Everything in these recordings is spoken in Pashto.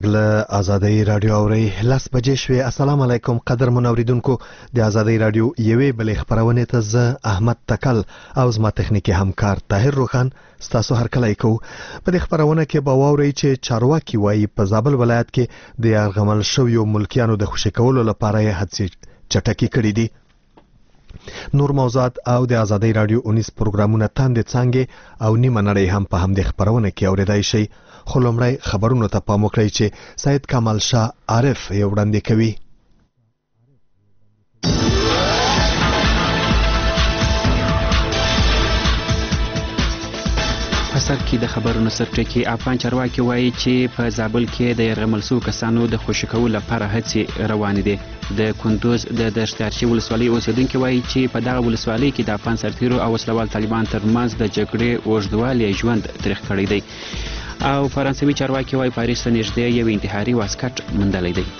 له آزادۍ رادیو اوري لاس بجې شوې. السلام علیکم قدرمن اوریدونکو، د آزادۍ رادیو یوې بلې خبرونه ته زه احمد تکل او زما تخنیکی همکار طاهر روخان ستاسو هرکلی کوو. په دې خبرونه کې به واورئ چې چارواکي وایي په زابل ولایت کې د یرغمل شویو ملکیانو د خوشي کولو لپاره یې هڅې چټکې کړې دي. نور موضوعات او د آزادۍ رادیو 19 پروګرامونه تاندې څانګې او نیمه نړۍ هم په همدې خبرونه کې اوریدای شي. خو لومړی خبرونو ته پام وکړئ چې سید کمال شاه عارف یې وړاندې کوي. په سر کې د خبرونو سرټکی افغان چارواکي وایي چې په زابل کې د یرغمل شویو کسانو د خوشي کولو لپاره هڅې روانې دي. د کندوز د دشتارچي ولسوالۍ اوسیدونکي وایي چې په دغه ولسوالۍ کې د افغان سرتیرو او وسلوال طالبان ترمنځ د جګړې اوږدوالی ژوند تریخ کړی دی. او فرانسوي چارواکي وایي پاریس ته نږدې یو انتحاري واسکټ موندلی دی.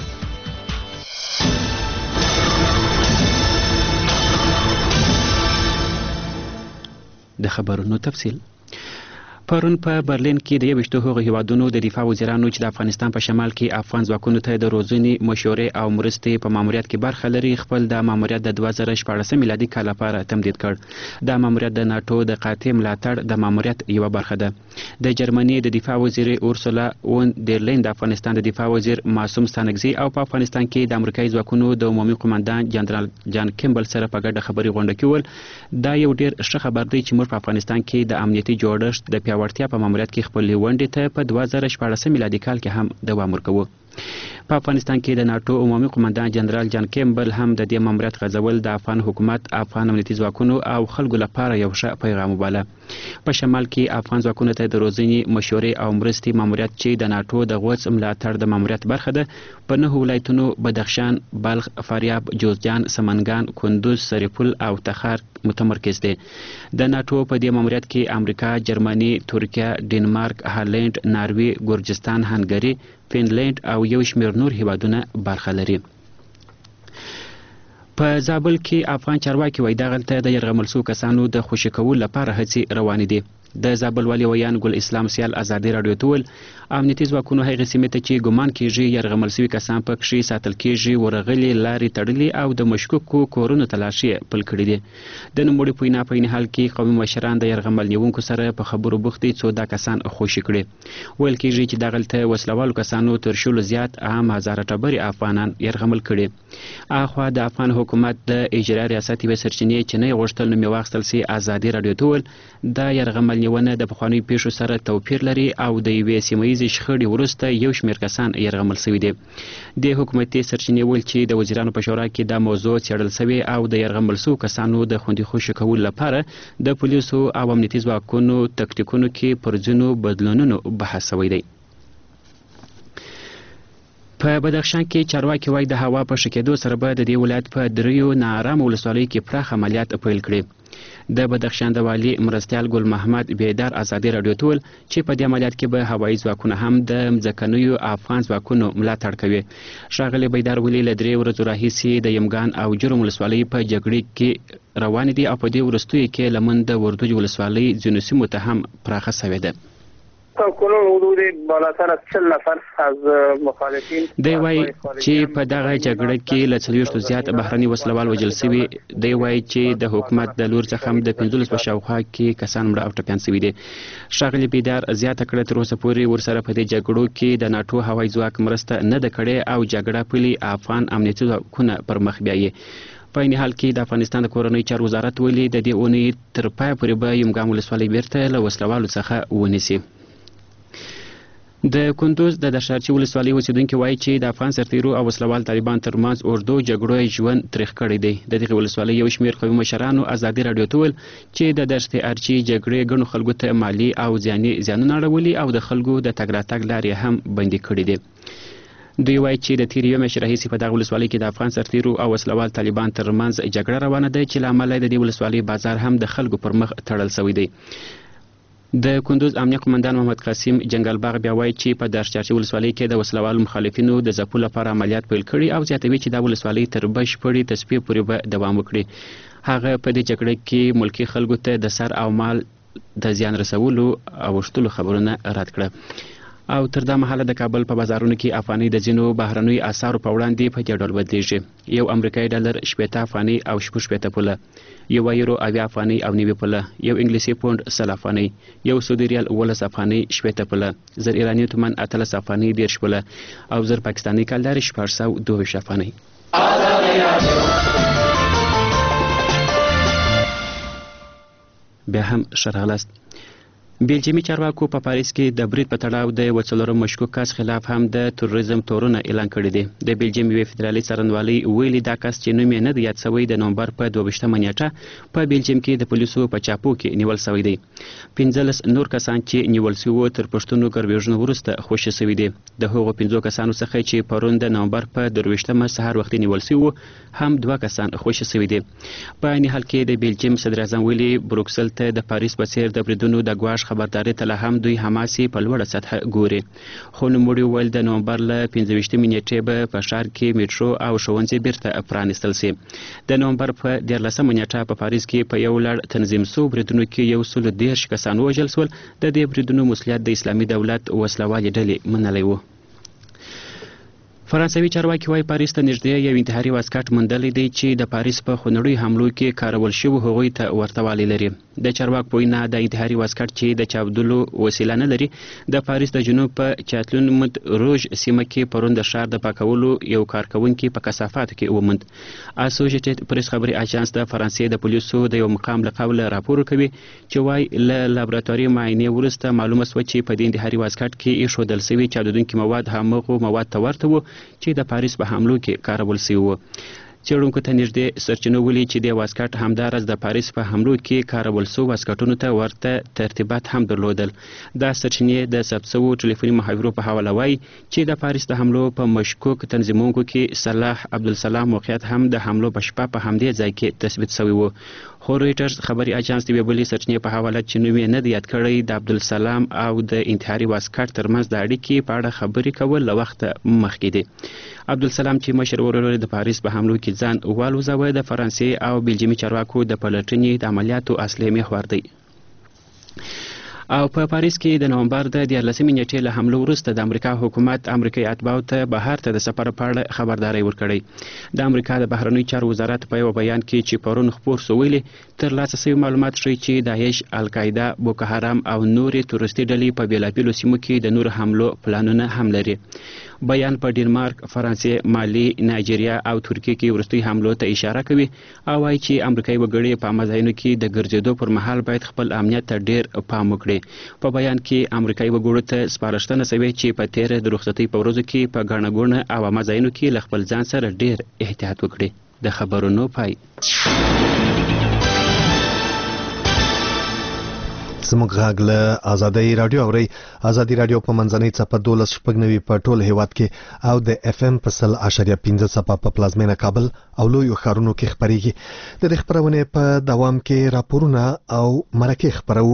د خبرونو تفصیل. پرون په برلین کې د 21 هغو هیوادونو د دفاع وزیرانو چې د افغانستان په شمال کې افغان ځواکونو ته د روزنې، مشورې او مرستې په ماموریت کې برخه لري خپل د ماموریت د 2014 میلادي کال لپاره تمدید کړ. دا ماموریت د ناتو د قاطع ملاتړ د ماموریت یوه برخه ده. د جرمني د دفاع وزیر اورسولا وون در لین د افغانستان د دفاع وزیر معصوم ستانکزي او په افغانستان کې د امریکایي ځواکونو د عمومي قومندان جنرال جان کیمبل سره په ګډه خبري غونډه کول. دا یو ډیر ښه خبر دی چې موږ په افغانستان کې د امنیتي جوړښت د پیاوړتیا په ماموریت کې خپل ونډې ته په 2014 میلادي کال کې هم دوام ورکوو. په افغانستان کې د ناتو عمومي قومندان جنرال جان کیمبل هم د دې ماموریت غځول د افغان حکومت، افغان امنیتي ځواکونو او خلکو لپاره یو ښه پیغام وباله. په شمال کې افغان ځواکونو ته د روزنې، مشورې او مرستې ماموریت چې د ناتو د غوڅ ملاتړ د ماموریت برخه ده په 9 ولایتونو بدخشان، بلخ، فاریاب، جوزجان، سمنګان، کندوز، سرپل او تخار متمرکز دي. د ناتو په دې ماموریت کې امریکا، جرمني، ترکیه، ډنمارک، هالند، ناروی، ګرجستان، هنګري، فنلند او یو شمېر نور هیوادونه برخه لري. په زابل کې افغان چارواکي وایي دغلته د یرغمل شویو کسانو د خوشي کولو لپاره هڅې روانې دي. د زابل والي ویان ګل اسلام سیال آزادۍ راډیو ته وویل امنیتي ځواکونو هغې سیمې ته چې ګمان کیږي یرغمل شوي کسان پکښې ساتل کیږي ورغلي، لارې تړلي او د مشکوکو کورونو تلاشي پل کړي دي. د نوموړي په وینا په عین حال کې قومي مشران د یرغمل نیونکو سره په خبرو بوخت دي څو دا کسان خوشي کړي. ویل کیږي چې دغلته وسلوالو کسانو تر شلو زیات عام هزاره ټبرې افغانان یرغمل کړي. اخوا د افغان حکومت د اجرا ریاست یوې سرچینې چې نه یې غوښتل نوم یې واخیستل سي آزادۍ راډیو ته وویل دا یرغمل نیونه د پخوانیو پیښو سره توپیر لري او د یوې سیمه ییزې شخړې وروسته یو شمېر کسان یرغمل شوي دي. د حکومتي سرچینې ویل چې د وزیرانو په شورا کې دا موضوع څېړل شوې او د یرغمل شویو کسانو د خوندي خوشي کولو لپاره د پولیسو او امنیتي ځواکونو تکتیکونو کې پر ځینو بدلونونو بحث شوی دی. په بدخشان کې چارواکي وایي د هوا په ښه کېدو سره به د دې ولایت په 3 ناارامو ولسوالیو کې پراخ عملیات پیل کړي. د بدخشان د والي مرستیال ګل محمد بیدار آزادۍ راډیو ته وویل چې په دې عملیات کې به هوایي ځواکونه هم د مځکنیو افغان ځواکونو ملاتړ کوي. ښاغلی بیدار ویلي له 3 ورځو راهیسې د یمګان او جرم ولسوالۍ په جګړې کې روانې دي او په دې وروستیو کې لمن د وردوج ولسوالۍ ځینو سیمو ته هم پراخه شوې ده. کنون حدود بالاتر از 40 نفر از مخالفین دی وایي چې په دغه جګړه کې له 40 زیات بهرني وسلوال وژل شوي. دی وایي چې د حکومت د لور څخه هم د 15 په شاوخوا کې کسان مړه او ټپیان شوي دي. ښاغلي بیدار زیاته کړه تر اوسه پورې ورسره په دې جګړو کې د ناټو هوایي ځواک مرسته نه ده کړې او جګړه پلي افغان امنیتي ځواکونه پر مخ بیایي. په عین حال کې د افغانستان د کورنۍ چارو وزارت ویلي د دې اونۍ تر پایه پورې به یمګان ولسوالۍ بیرته له وسلوالو څخه ونیسي. د کندوز د دشارچي ولسوالۍ اوسیدونکي وایي چې د افغان سرتیرو او وسلوال طالبان ترمنځ اوږدو جګړو ژوند تریخ کړی دی. د دغې ولسوالۍ یو شمېر قومي مشرانو آزادۍ راډیو ته ویل چې د دشت ارچي جګړې ګڼو خلکو ته مالي او ځاني زیانونه اړولي او د خلکو د تګ راتګ لارې هم بندي کړي دي. دوی وایي چې د تېرې یوې میاشتې راهیسې په دغه ولسوالۍ کې د افغان سرتیرو او وسلوال طالبان ترمنځ جګړه روانه ده چې له امله د دې ولسوالۍ بازار هم د خلکو پر مخ تړل شوی دی. د کندوز امنیه قومندان محمد قاسم جنګلباغ بیا وایي چې په دشتارچي ولسوالۍ کې د وسلوالو مخالفینو د ځپلو لپاره عملیات پیل کړي او زیاتوي چې دا ولسوالۍ تر بشپړې تصفیې پورې به دوام وکړي. هغه په دې جګړه کې ملکي خلکو ته د سر او مال د زیان رسولو او وشتلو خبرونه رد کړه. او تر دا مهاله د کابل په بازارونو کې افغاني د ځینو بهرنیو اسعارو په وړاندې په دې ډول بدلیږي. یو امریکایي ډالر 80 افغاني او 80 پوله، یو یورو 80 افغاني او 90 پوله، یو انګلیسي پوند 100 افغاني، یو سعودي ریال 18 افغاني 80 پوله، زر ایراني تومان 18 افغاني 10 پوله او زر پاکستاني کلدار 422 افغاني. بیا هم شرغلاست. بیلجیمي چارواکو په پاریس کې د برید په تړاو د یو څلورم مشکوک کس خلاف هم د تروریزم تورونه اعلان کړي دي. د بیلجیم یوې فدرالي څارنوالۍ ویلي دا کس چې نوم یې نه دی یاد شوی د نومبر په 22مه نیټه په بیلجیم کې د پولیسو په چاپو کې نیول شوی دی. 15 نور کسان چې نیول شوي تر پښتونو ګربیژنو وروسته خوشي شوي دي. د هغو 15 کسانو څخه چې پرون د نومبر په 22مه سهار وختي نیول شوي هم 2 کسان خوشي شوي دي. په عین حال کې د بیلجیم صدر اعظم ویلي بروکسل ته د پاریس په څیر د بریدونو د ګواښ خبرداري ته هم دوی حماسي په لوړه سطح ګوري. خو نوموړي وویل د نومبر له 15مې نیټې به په ښار کې میټرو او ښوونځي بیرته پرانیستل شي. د نومبر په 14مه نیټه په پاریس کې په یو لړ تنظیم شوو بریدونو کې 130 کسان وژل شول. د دې بریدونو مسؤلیت د اسلامي دولت وسلوالې ډلې منلی و. فرانسوي چارواکي وايي پاریس ته نږدې یو انتحاري واسکټ موندلی دی چې د پاریس په خونړیو حملو کې کارول شوي هغوی ته ورته والی لري. د چارواکو په وینا د انتحاري واسکټ چې د چاودلو وسیله نه لري د پاریس د جنوب په چاتلون مد روژ سیمه کې پرون د ښار د پاکولو یو کارکوونکي په کثافاتو کې وموند. اسوسییټډ پریس خبري اژانس د فرانسې د پولیسو د یو مقام له قوله راپور کوي چې وايي له لابراتواري معاینې وروسته معلومه شوه چې په دې انتحاري واسکټ کې ایښودل شوي چاودونکي مواد همغو مواد ته ورته وو چې د پاریس په حملو کې کارول شوي وو. څېړونکو ته نږدې سرچینو ویلي چې د واسکټ همداراز د پاریس په حملو کې کارول شوو واسکټونو ته ورته ترتیبات هم درلودل. دا سرچینې د ثبت شوو ټلیفوني محاورو په حواله وایي چې د پاریس د حملو په مشکوک تنظیمونکو کې صلاح عبدالسلام موقعیت هم د حملو په شپه په همدې ځای کې تثبیت شوی و. خو رویټرز خبري اژانس د یوې بلې سرچینې په حواله چې نوم یې نه دی یاد کړی د عبدالسلام او د انتحاري واسکټ ترمنځ د اړیکې په اړه خبرې کول له وخته مخکې دي. عبدالسلام چې مشر ورور د پاریس په حملو کې ځان والوځاوه د فرانسې او بیلجیمي چارواکو د پلټنې د عملیاتو اصلي محور دی. او په پاریس کې د نومبر د 14مې نیټې له حملو وروسته د امریکا حکومت امریکایي اتباعو ته بهر ته د سفر په اړه خبرداری ورکړی. د امریکا د بهرنیو چارو وزارت په یو بیان کې چې پرون خپور شو ویلي ترلاسه شوي معلومات ښیي چې داعش، القاعده، بوکو حرام او نورې تروریستي ډلې په بېلابېلو سیمو کې د نورو حملو پلانونه هم لري. بیان په ډنمارک، فرانسې، مالي، نایجیریا او ترکیې کې وروستیو حملو ته اشاره کوي او وایي چې امریکایي وګړي په عامه ځایونو کې د ګرځېدو پر مهال باید خپل امنیت ته ډېر پام وکړي. په بیان کې امریکایي وګړو ته سپارښتنه شوې چې په تیره د رخصتۍ په ورځو کې په ګڼه ګوڼه او عامه ځایونو کې له خپل ځان سره ډېر احتیاط وکړي. د خبرونو پای. زموږ غږ له ازادۍ رادیو اورئ. ازادي رادیو په منځنۍ څپه 12.9 په ټول هیواد کې او د اف ام په 100.5 څپه په پلازمینه کابل او لویو ښارونو کې خپرېږي. د دې خپرونې په دوام کې راپورونه او مرکې خپرو.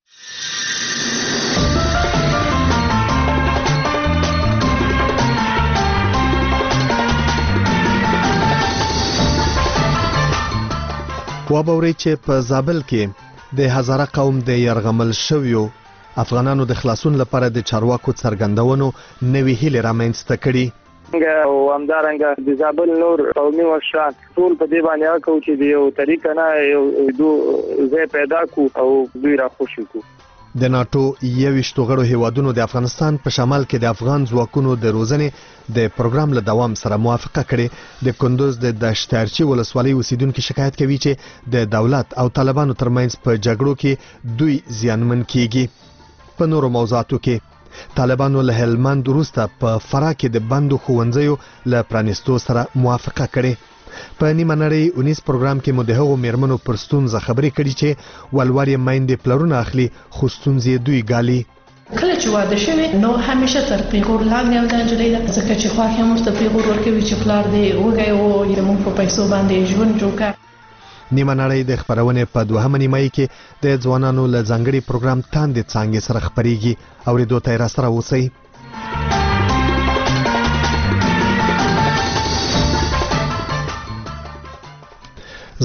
وابورئ چې په زابل کې د هزاره قوم د يرغمل شویو افغانانو د خلاصون لپاره د چارواکو څرګندونو نوې هیلې رامنځته کړي. او همدارنګه د زابل نور قومي مشران ټول په دې باندې کوي چې د یو طریقه نه یو ځای پیدا کو او دوی را خوشي کو. د ناتو 21 غړو هیوادونو د افغانستان په شمال کې د افغان ځواکونو د روزنې د پروګرام له دوام سره موافقه کړې. د کندوز د دشتارچی ولسوالۍ اوسیدونکو شکایت کوي چې د دولت او طالبانو ترمنځ په جګړو کې دوی زیانمن کیږي. په نورو موضوعاتو کې طالبانو له هلمند وروسته په فراه کې د بندو ښوونځیو له پرانیستو سره موافقه کړې. په نیمه نړۍ 19 پروګرام کې مو د هغو میرمنو پر ستونزه خبرې کړي چې ولور یې میندې پلرونه اخلي خو ستونزې دوی ګالي. کله چې واده شوی نو همیشه تر پیغور لاندې او د نجلۍ د ځکه چې خواخې موږ ته پیغور ورکوي چې پلار دی وږی و یا موږ په پیسو باندې ژوند جوړ کړ. نیمه نړۍ د خپرونې په 2مه نیمایي کې د ځوانانو له ځانګړي پروګرام تاندې څانګې سره خپرېږي. اورېدو ته یې راسره اوسئ.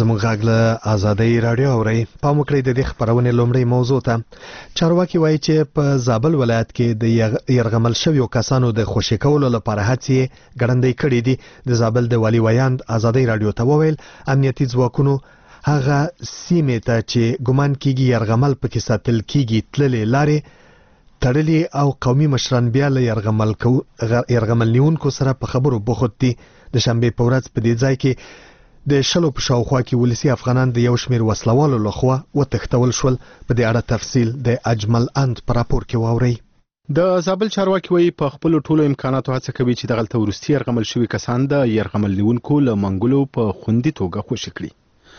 زموږ غږ له آزادۍ رادیو اورئ. پام وکړئ د دې خبرونې لومړی موضوع ته. چارواکي وایي چې په زابل ولایت کې د یرغمل شویو کسانو د خوشي کولو لپاره هڅې ګړندۍ کړې دي. د زابل د والي ویاند آزادۍ رادیو ته وویل امنیتي ځواکونو هغه سیمې ته چې ګمان کیږي یرغمل پکې ساتل کیږي تللې لارې تړلې او قومي مشران بیا له یرغمل نیونکو سره په خبرو بوخت دي. د شنبې په ورځ په دې ځای کې د شلو په شاوخوا کې ولسی افغانان د یو شمیر وسلوالو لخوا وتښتول شول. په دې اړه تفصیل د اجمل اند په راپور کې واورئ. د زابل چارواکي وایي په خپل ټولو امکاناتو هڅه کوي چې دغه ورستي يرغمل شوی کسان د يرغمل نیونکو له منګولو په خوندي توګه خوشي کړي.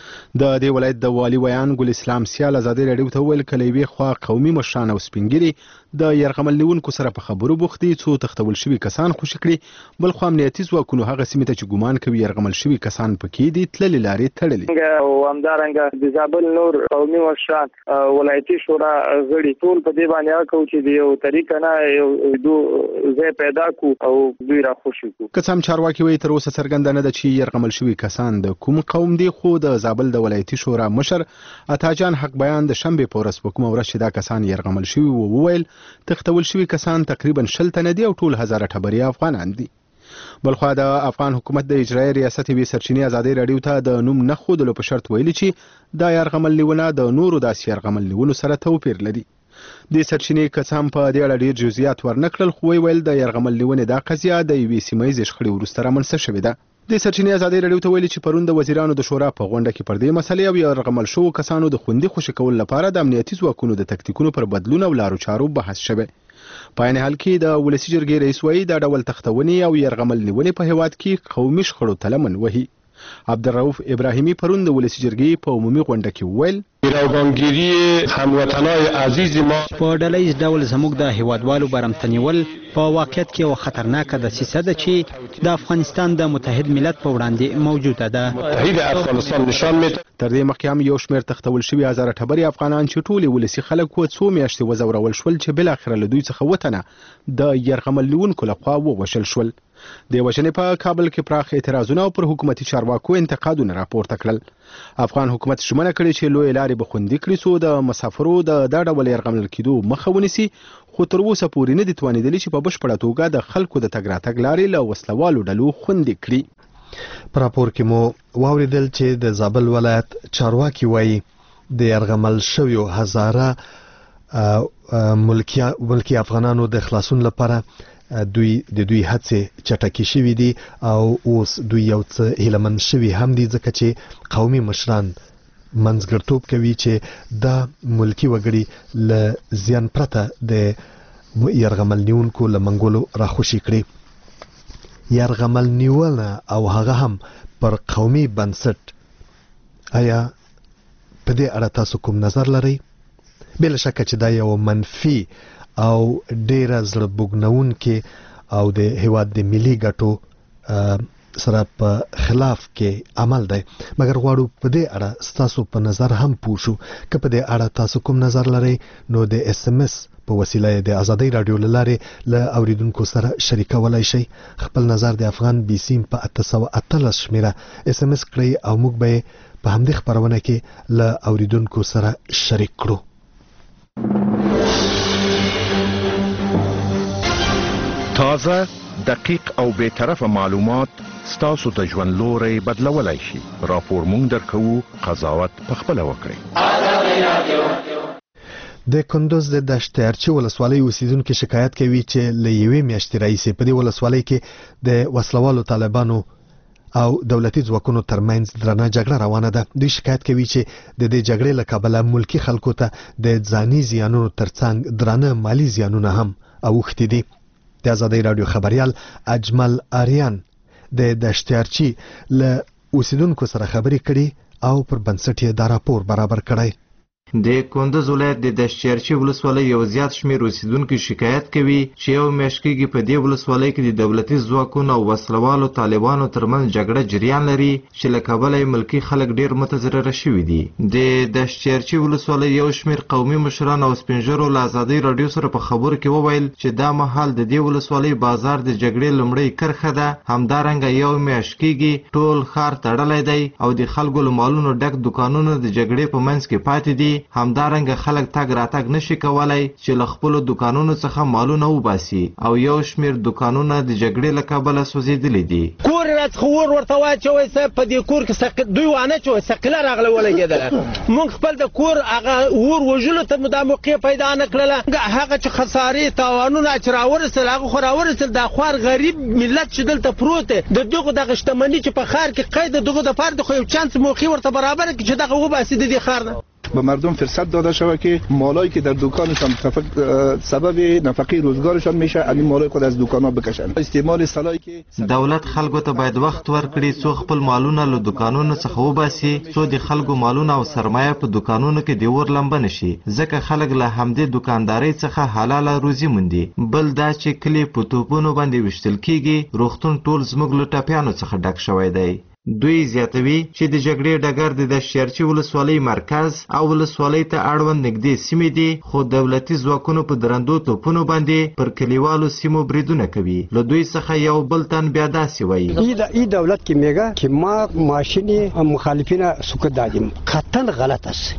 د دې ولایت د والي ویان ګل اسلام سیال آزادۍ رادیو ته ویل کله وی خو قومي مشران او سپینګری د يرغمل نیونکو سره په خبرو بوختي څو تختول شوی کسان خوشي کړي. بل خو امنیتي ځواکونو هغه سیمه ته چې ګمان کوي يرغمل شوی کسان پکې دي تللې لارې تړلې او همدارنګه د زابل نور قومي مشران ولایتي شورا غړي ټول په دې باندې کوي چې د یو طریقه نه یو دوه ځای پیدا کو او دوی را خوشي کو. قسم چارواکي وایي تر اوسه څرګنده نه ده چې يرغمل شوی کسان د کوم قوم دي. خو د زابل د ولایتي شورا مشر عطاجان حق بیان د شنبې په ورځ په کومه ورځ چې دا کسان يرغمل شوی وو وویل تختول شوی کسان تقریبا 60 تنه دي او ټول هزاره ټبري افغانان دي. بلخو د افغان حکومت د اجرایي ریاست وی سرچینې آزادۍ رادیو ته د نوم نه خودلو په شرط ویلي چې دا يرغمل نیونه د نورو داسې يرغمل نیونو سره توپیر لري. د سرچینې کسان په دې اړه ډیر جزئیات ورنکړل خو ویل د يرغمل نیونې دا قضیه د وی سیمایي شخړې وروسته رامنځته شوې ده. د سرچینې آزادۍ رادیو ته ویلي چې پرون د وزیرانو د شورا په غونډه کې پر دې مسلې او يرغمل شوو کسانو د خوندي خوشي کول لپاره د امنیتي ځواکونو د تکتیکونو پر بدلون او لارو چارو بحث شوه. په عین حال کې د ولسی جرګې رئیس وایي دا ډول تختونې او يرغمل نیونې په هیواد کې قومي شخړو ته لمن وهي. عبدالرؤف ابراهیمی پرون د ولسی جرګې په عمومي غونډه کې ویل راګونګيري هموطنای عزیز ما په ډلهیز ډول زموږ د هیوادوالو برمتنیول په واقعیت کې یو خطرناکه دسیسه ده چې د افغانستان د متحد ملت په وړاندې موجوده ده. متحد افغانستان نشان می تر دې مخکې هم یو شمېر تختول شوي هزاره ټبري افغانان چې ټول ولسی خلک و څو میاشتې وزورول شول چې بل اخر له دوی څخه وطنه د يرغمل نیونکو لخوا ووژل شول. د وژنې په کابل کې پراخ اعتراضونه او پر حکومتي چارواکو انتقادونه راپورته کړل. افغان حکومت ژمنه کړې چې لوی لارې به خوندي کړي څو د مسافرو د ډول يرغمل کېدو مخه ونیسي. خو تر اوسه پورې نه دي توانېدلي چې په بشپړه توګه د خلکو د تګ راتګ لارې له وسلوالو ډلو خوندي کړي. په راپور کې مو واوریدل چې د زابل ولایت چارواکي وایي د يرغمل شویو هزاره ملکی افغانانو د خلاصون لپاره دوی هڅې چټکې شوې دي او اوس دوی یو څه هیلمن شوي هم دي ځکه چې قومي مشران منځګړتوب کوي چې دا ملکی وګړي له زیان پرته د يرغمل نیونکو له منګولو راخوشي کړي. يرغمل نیونه او هغه هم پر قومي بنسټ آیا په دې اړه تاسو کوم نظر لرئ؟ بل شک چې دا یو منفي او ډیره زړه بوګنونکې او د هیواد د ملي ګټو سره په خلاف کې عمل دی. مګر غواړو په دې اړه تاسو په نظر هم پوښو که په دې اړه تاسو کوم نظر لرئ نو د SMS په وسیله د آزادۍ رادیو لاره له اوریدونکو سره شریکولای شئ. خپل نظر د افغان بي سیم په 818 شمیره SMS کړئ او موږ به په همدې خبرونه کې له اوریدونکو سره شریک کړو. تازه، دقیق او بے طرفه معلومات ستاسو د ژوند لوري بدلولای شي. راپور مونږ درکو، قضاوت پخپله وکړئ. د کندوز د دشتارچی ولسوالۍ اوسیدونکو شکایت کوي چې له یوې میاشتې راهیسې په دې ولسوالۍ کې د وسلوالو طالبانو او دولتي ځواکونو ترمنځ درنه جګړه روانه ده. دوی شکایت کوي چې د دې جګړې له کبله ملکی خلکو ته د ځاني زیانونو ترڅنګ درنه مالی زیانونه هم اوښتي دي. د آزادۍ رادیو خبريال اجمل آریان د دشتارچی له اوسیدونکو سره خبرې کړي او پر بنسټ یې دا راپور برابر کړی. د کندز ولایت د دشچرچي ولسوالۍ یو زیات شمېر اوسیدونکي شکایت کوي چې یو میاشت کېږي په دې ولسوالۍ کې د دولتي ځواکونو او وسلوالو طالبانو ترمنځ جګړه جریان لري چې له کبله یې ملکي خلک ډېر متضرره شوي دي. د دشچرچي ولسوالۍ یو شمېر قومي مشران او سپین ږیرو له ازادۍ راډیو سره په خبرو کې وویل چې دا مهال د دې ولسوالۍ بازار د جګړې لومړۍ کرښه ده. همدارنګه یو میاشت کېږي ټول ښار تړلی دی او د خلکو له مالونو ډک دوکانونه د جګړې په منځ کې پاتې دي. همدارنګه خلک تګ راتګ نشي کولی چې له خپلو دوکانونو څخه مالونه وباسي او یو شمېر دوکانونه د جګړې له کبله سوځېدلي دي. کور راڅخه اور ورته واچوئ په دې کور کې دوی وانه چوئ ثقیله راغله ولګېدله. موږ خپل د کور هغه اور وژلو ته مو دا موقع پیدا نه کړله. هغه چې خسارې تاوانونه چې راورسېدل هغه خو راورسېدل. دا خوار غریب ملت چې دلته پروت دی د دغو دغه شتمني چې په ښار کې قید د دغو دپاره د خو یو چانس موقع ورته برابره کړي چې دغه وباسي د دې ښار نه. به مردم فرصت داده شود که مالایی که در دکانشان سبب نفقه روزگارشان میشه این مالای خود از دکانا بکشن. استعمال سلاحی که دولت خلکو ته باید وخت ورکړي څو خپل مالونه له دکانونو څخه وباسي څو د خلکو مالونه او سرمایه په دکانونو کې د اور لمبه نشي ځکه خلک له همدې دکاندارۍ څخه حلاله روزي موندي. بل دا چې کلی په توپونو باندې ویشتل کیږي. روغتون ټول زموږ له ټپیانو څخه ډک شوی دی. دوی زیاتوي چې د جګړې ډګر د دشچرچي ولسوالۍ مرکز او ولسوالۍ ته اړوند نږدې سیمې دي خو دولتي ځواکونو په درندو توپونو باندې پر کلیوالو سیمو بریدونه کوي. له دوی څخه یو بل تن بیا داسې وایي این دولت که میگه که ما ماشین مخالفین سکوت دادیم قطعا غلط است.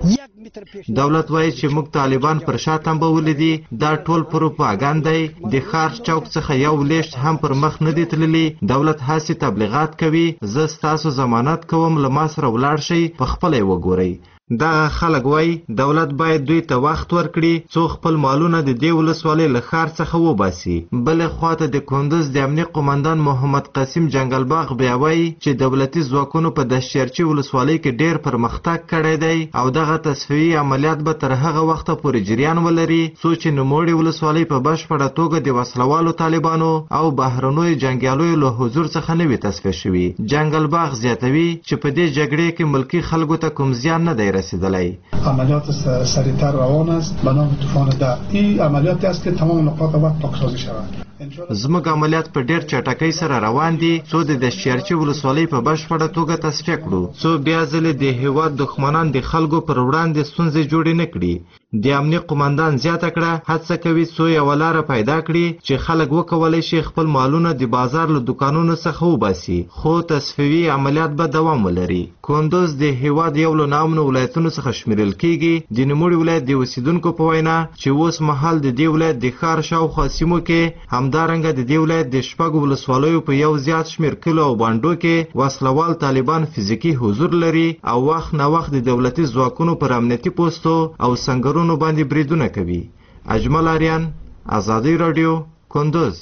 دولت وایي چې موږ طالبان پر شا تنبولي دي. دا ټول پروپاګاندا دی. د ښار چوک څخه یو لیشت هم پر مخ نه دی تللی. دولت هاسې تبلیغات کوي. زه ستاسو ضمانت کوم له ما سره ولاړ شئ په خپله یې وګورئ. دغه خلک وایي دولت باید دوی ته وخت ورکړي څو خپل مالونه د دې ولسوالۍ له ښار څخه وباسي. بلې خواته د کندز د امنیه قمندان محمد قاسم جنګلباغ بیا وایي چې دولتي ځواکونو په دشچرچي ولسوالۍ کې ډېر پرمختګ کړی دی او دغه تصفیوي عملیات به تر هغه وخته پورې جریان ولري څو چې نوموړې ولسوالۍ په بشپړه توګه د وسلوالو طالبانو او بهرنیو جنګیالیو له حضور څخه نه وي تصفیه شوي. جنګلباغ زیاتوي چې په دې جګړې کې ملکي خلکو ته کوم زیان نه دی رسیدلی. عملیات سریعتر روان است به نام طوفان 10. این عملیاتی است که تمام نقاط وقت پاکسازی شود. زموږ عملیات په ډېر چټکۍ سره روان دي څو د دشچرچي ولسوالۍ په بشپړه توګه تصفیه کړو څو بیا ځلې د هېواد دښمنان د خلکو پر وړاندې ستونزې جوړې نه کړي. د امنیه قمندان زیاته کړه هڅه کوي څو یوه لاره پیدا کړي چې خلک وکولی شي خپل مالونه د بازار له دوکانونو څخه وباسي خو تصفیوي عملیات به دوام ولري. کندز د هېواد یو له ناامنو ولایتونو څخه شمیرل کیږي. د نوموړي ولایت د اوسیدونکو په وینا چې اوس مهال د دې ولایت د ښار شاوخوا سیمو کې همدارنګه د دې ولایت د شپږو ولسوالیو په یو زیات شمېر کلیو او بانډو کې وسلوال طالبان فزیکي حضور لري او وخت نه وخت د دولتي ځواکونو پر امنیتي پوستو او سنګرونو باندې بریدونه کوي. اجمل آریان، آزادی رادیو، کندز.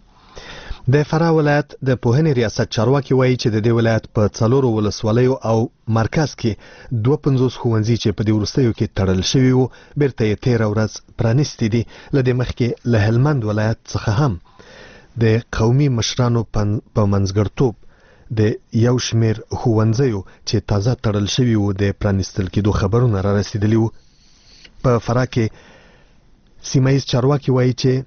د فراه ولایت د پوهنې ریاست چارواکي وایي چې د دې ولایت په 4 ولسوالیو او مرکز کې 52 ښوونځي چې په دې وروستیو کې تړل شوي وو بیرته یې 13 ورځ پرانیستي دي. له دې مخکې له هلمند ولایت څخه هم د قومي مشرانو په منځګړتوب د یو شمېر ښوونځیو چې تازه تړل شوي وو د پرانیستل کېدو خبرونه را رسېدلي وو. په فراه کې سیمهیز چارواکي وایي چې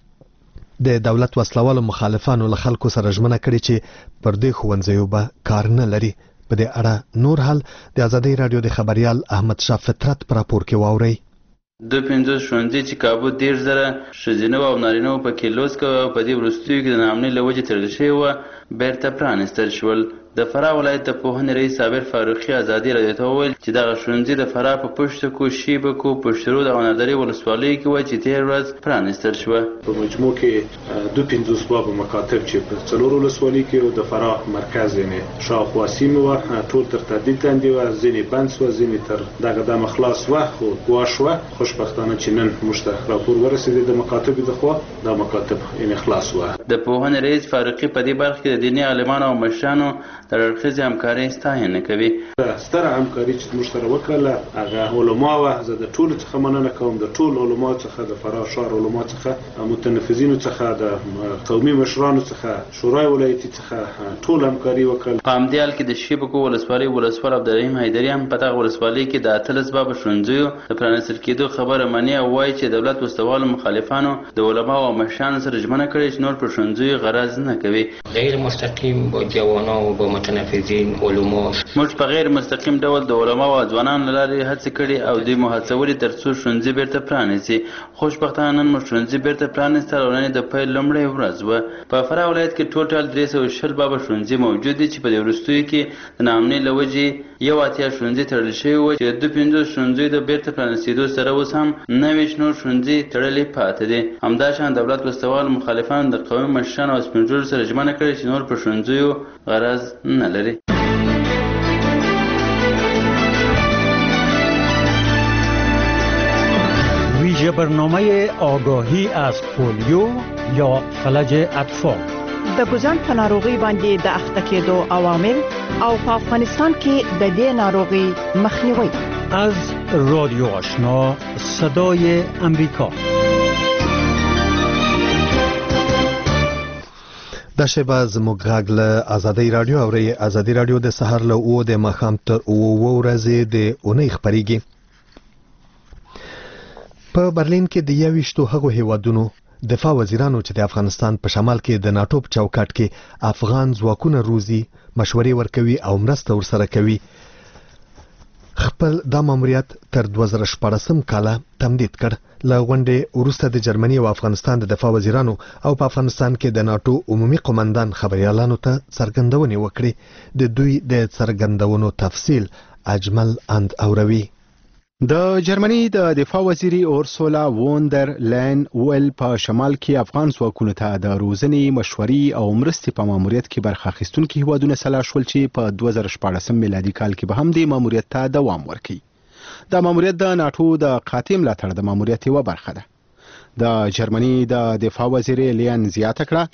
د دولت وسلوالو مخالفانو له خلکو سره ژمنه کړې چې پر دې ښوونځیو به کار نه لري. په دې اړه نور حال د آزادۍ راډیو د خبریال احمد شاه فطرت په راپور کې واورئ. 250 ښوونځي چې کابو 10,000 ښځینه او نارینه په کې لوست کوي په دې وروستیو کې د ناامنۍ له وجې تړل شوي وو بیرته پرانیستل شول. د فراه ولایت د پوهنې رئیس صابر فاروقي آزادي راډیو ته وویل چې دغه ښوونځي د فراه په پشتکو، شیبکو، پشترود او نادرۍ ولسوالیو کې وه چې 13 ورځ پرانیستل شوه. په مجموع کې 250 باب مکاتب چې په 4 ولسوالیو کې د فراه مرکز یعنې شاوخوا سیمې وه ټول تر تهدید لاندې وه. ځینې بند سوه، ځینې تر دغه دمه خلاص وه خو ګواښ وه. خوشبختانه چې نن موږ ته راپور ورسېدی د مکاتبو د خوا دا مکاتب یعنې خلاص وه. د پوهنې رئیس فاروقي په دې برخه کې د دیني عالمانو او مشرانو د اړخیزې همکارۍ ستاینه کوي. ستره همکاري چې موږ سره وکړله هغه علما وه. زه د ټولو څخه مننه کوم، د ټولو علماو څخه، د فراه ښار علماو څخه، متنفذینو څخه، د قومي مشرانو څخه، شورای ولایتي څخه ټول همکاري وکړل. په همدې حال کې د شیبکو ولسوالۍ ولسوال عبدالرحیم حیدري هم په دغه ولسوالۍ کې د 18 بابه ښوونځیو د پرانیستل کېدو خبره مني او وایي چې دولت وسوالو مخالفانو د علماو او مشرانو سره ژمنه کړې چې نور پر ښوونځیو غرض نه کوي. غیر مستقیم با جوانان و با متنفذین علما موږ په غیر مستقیم ډول د علماو او ځوانانو لارې هڅې کړې او دوی مو هڅولي ترڅو ښوونځي بیرته پرانیسي. خوشبختانه نن موږ ښوونځي بیرته پرانیستل او نن د پیل لومړۍ ورځ وه. په فراه ولایت کې ټوټل 320 بابه ښوونځي موجود دي چې په دې وروستیو کې د ناامنۍ له وجې 81 ښوونځي تړل شوي وو چې د 50 ښوونځیو د بیرته پرانیستېدو سره اوس هم 90 نور ښوونځي تړلي پاتې دي. همداشان دولت وسوالو مخالفانو د قومي مشرانو او سپین ږیرو سره ژمنه کړې چې نور په ښوونځیو غرض نه لري. ویژه برنامه آگاهی از پولیو یا فلج اطفال د ګوزن په ناروغي باندې د اخته کېدو عوامل او په افغانستان کې د دې ناروغي مخنیوي. از رادیو آشنا صدای امریکا. دا شیبه زموږ غږ له ازادۍ رادیو اوري. ازادۍ رادیو د سهار له 9 د ماښام تر 9 ورځې د اونۍ خبريږي. په برلین کې د 21 هغو هیوادونو دفاع وزیرانو چې د افغانستان په شمال کې د ناتو په چوکاټ کې افغان ځواکونه روزي مشورې ورکوي او مرسته ورسره کوي خپل د ماموریت تر 2014 کال تمدید کړ. له غونډې وروسته د جرمني او افغانستان د دفاع وزیرانو او په افغانستان کې د ناتو عمومي قومندان خبريالانو ته څرګندونې وکړې. د دوی د څرګندونو تفصیل اجمل اند اوروي. د جرمني د دفاع وزیري اورسولا وون در لاین ویل په شمال کې افغان ځواکونو ته د روزنې مشورې او مرستې په ماموریت کې برخه اخیستونکي هیوادونه سلا شول چې په 2014 میلادي کال کې به هم د ماموریت ته دوام ورکړي. دا ماموریت د ناتو د قاطع ملاتړ د ماموریت یوه برخه ده. د جرمني د دفاع وزیر لیان زیاته کړه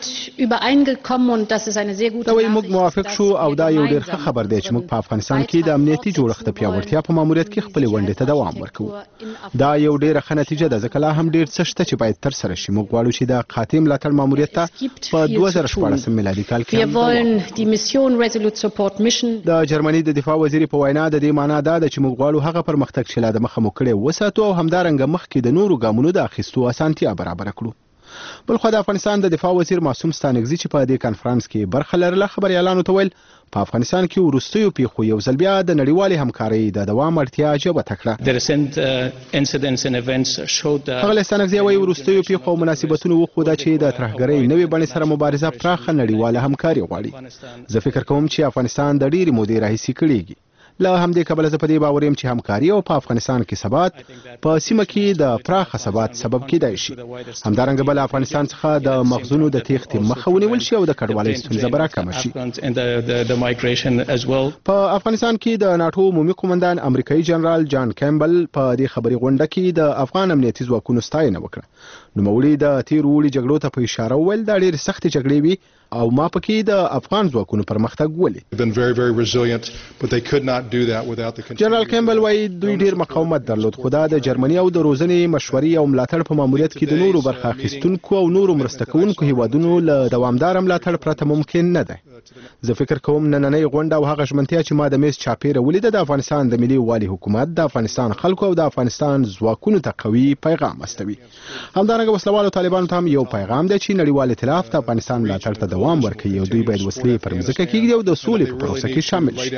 دوی موږ موافق شو او دا یو ډېر ښه خبر دی چې موږ په افغانستان کې د امنیتي جوړښت د پیاوړتیا په ماموریت کې خپل ونډې ته دوام ورکوو. دا یو ډېر ښه نتیجه ده ځکه لا هم ډېر څه شته چې باید تر سره شي. موږ غواړو چې د قاطع ملاتړ ماموریت ته په 2014 میلادي کال کې د جرمني د دفاع وزیر په وینا د دې معنی دا ده چې موږ غواړو هغه پرمختګ چې لا د مخه مو کړی وساتو او همدارنګه مخکې د نورو ګامونو د اخیستو اسانتیا برابر کړو. بلخو د افغانستان د دفاع وزیر معصوم ستانکزي چې په دې کانفرنس کې برخه لرله خبريالانو ته ویل په افغانستان کې وروستیو پیښو یو ځل بیا د نړیوالې همکارۍ د دوام اړتیا ژبته کړه. هغه ستانکزي وایي وروستیو پیښو او مناسبتونو وښوده چې د ترهګرۍ نوې بڼې سره مبارزه پراخه نړیواله همکاري غواړي. زه فکر کوم چې افغانستان د ډېرې مودې راهیسې کړېږي. له همدې کبله زه په دې باور یم چې همکاري او په افغانستان کې ثبات په سیمه کې د پراخه ثبات سبب کېدای شي. همدارنګه بل افغانستان څخه د مغزونو د تېښتې مخه ونیول شي او د کډوالۍ ستونزه به راکمه شي. په افغانستان کې د ناتو عمومي قومندان امریکایي جنرال جان کیمبل په دې خبري غونډه کې د افغان امنیتي ځواکونو ستاینه وکړه. نوموړي د تیر وړي جګړو ته په اشاره وویل دا ډېرې سختې جګړې وي او ما پکې د افغان ځواکونو پرمختګ ولید. جنرال کیمبل وایي دوی ډېر مقاومت درلود خو دا د جرمني او د روزنې مشورې او ملاتړ په ماموریت کې د نورو برخه اخیستونکو او نورو مرسته کوونکو هیوادونو له دوامداره ملاتړ پرته ممکن نه ده. زه فکر کوم نننۍ غونډه او هغه ژمنتیا چې ما د میز چاپیره ولیده د افغانستان د ملي والي حکومت د افغانستان خلکو او د افغانستان ځواکونو ته قوي پیغام استوي. همدارنګه وسلوالو طالبانو ته هم یو پیغام دی چې نړیوال ائتلاف د افغانستان ملاتړ ته دوام ورکوي او دوی باید وسلې پر مځکه کېږدي او د سولې په پروسه کې شامل شي.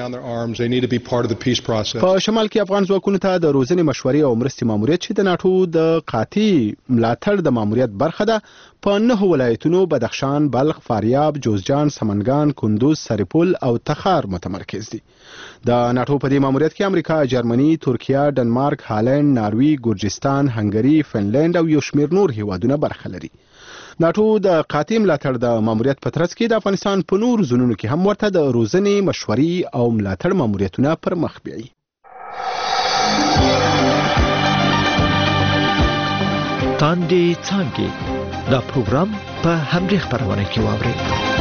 په شمال کې افغان ځواکونو ته د روزنې مشورې او مرستې ماموریت چې د ناتو د قاطع ملاتړ د ماموریت برخه ده په 9 ولایتونو بدخشان، بلخ، فاریاب، جوزجان، سمنګان، کندوز، سرپل او تخار متمرکز دي. د ناتو په دې ماموریت کې امریکا، جرمني، ترکیه، ډنمارک، هالند، ناروی، ګورجستان، هنګري، فنلند او یو شمېر نور هیوادونه برخه لري. ناتو د قاطع ملاتړ د ماموریت په ترڅ کې د افغانستان په نور زونونو کې هم ورته د روزنې مشورې او ملاتړ ماموریتونه پر مخ بیایي. تاندې څانګې دا پروګرام په همدې خبرونه کې واورئ.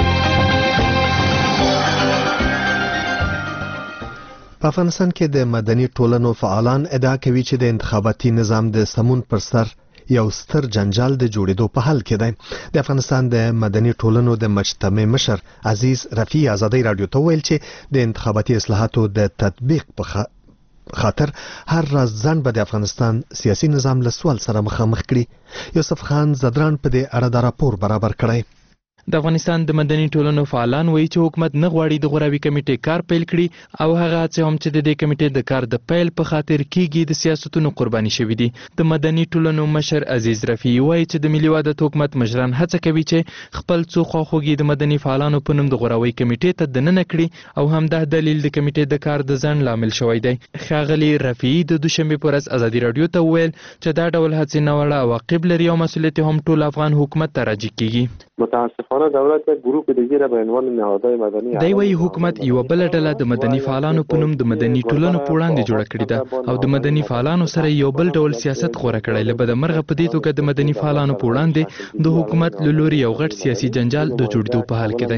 په افغانستان کې د مدني ټولنو فعالان ادعا کوي چې د انتخاباتي نظام د سمون پر سر یو ستر جنجال د جوړېدو په حال کې دی. د افغانستان د مدني ټولنو د مجتمع مشر عزیز رفیع ازادي رادیو ته ویل چې د انتخاباتي اصلاحاتو د تطبیق په خاطر هر راز ځان به د افغانستان سیاسي نظام له سوال سره مخامخ کړي. یوسف خان زدران په دې اړه د راپور برابر کړی. د افغانستان د مدني ټولنو فعالان وایي چې حکومت نه غواړي د غوراوي کمیټې کار پیل کړي او هغه څه هم چې د دې کمیټې د کار د پیل په خاطر کېږي د سیاستونو قرباني شوي دي. د مدني ټولنو مشر عزیز رفیع وایي چې د ملي وحدت حکومت مشران هڅه کوي چې خپل څو خواخوږي د مدني فعالانو په نوم د غوراوي کمیټې ته دننه کړي او همدا دلیل د کمیټې د کار د ځنډ لامل شوی دی. ښاغلي رفیع د دوشنبه په ورځ ازادي رادیو ته وویل چې دا ډول هڅې ناوړه عواقب لري او مسؤلیت هم ټول افغان حکومت ته راجع کیږي. متاسفانه دولت گروه دیگه به عنوان نهادهای مدنی دی وایي حکومت یو بل ډله د مدني فعالانو په نوم د مدني ټولنو په وړاندې جوړه کړې ده او د مدني فعالانو سره یو بل ډول سیاست غوړه کړی. له بده مرغه په دې توګه د مدني فعالانو په وړاندې د حکومت له لوري یو غټ سیاسي جنجال د جوړېدو په حال کې دی.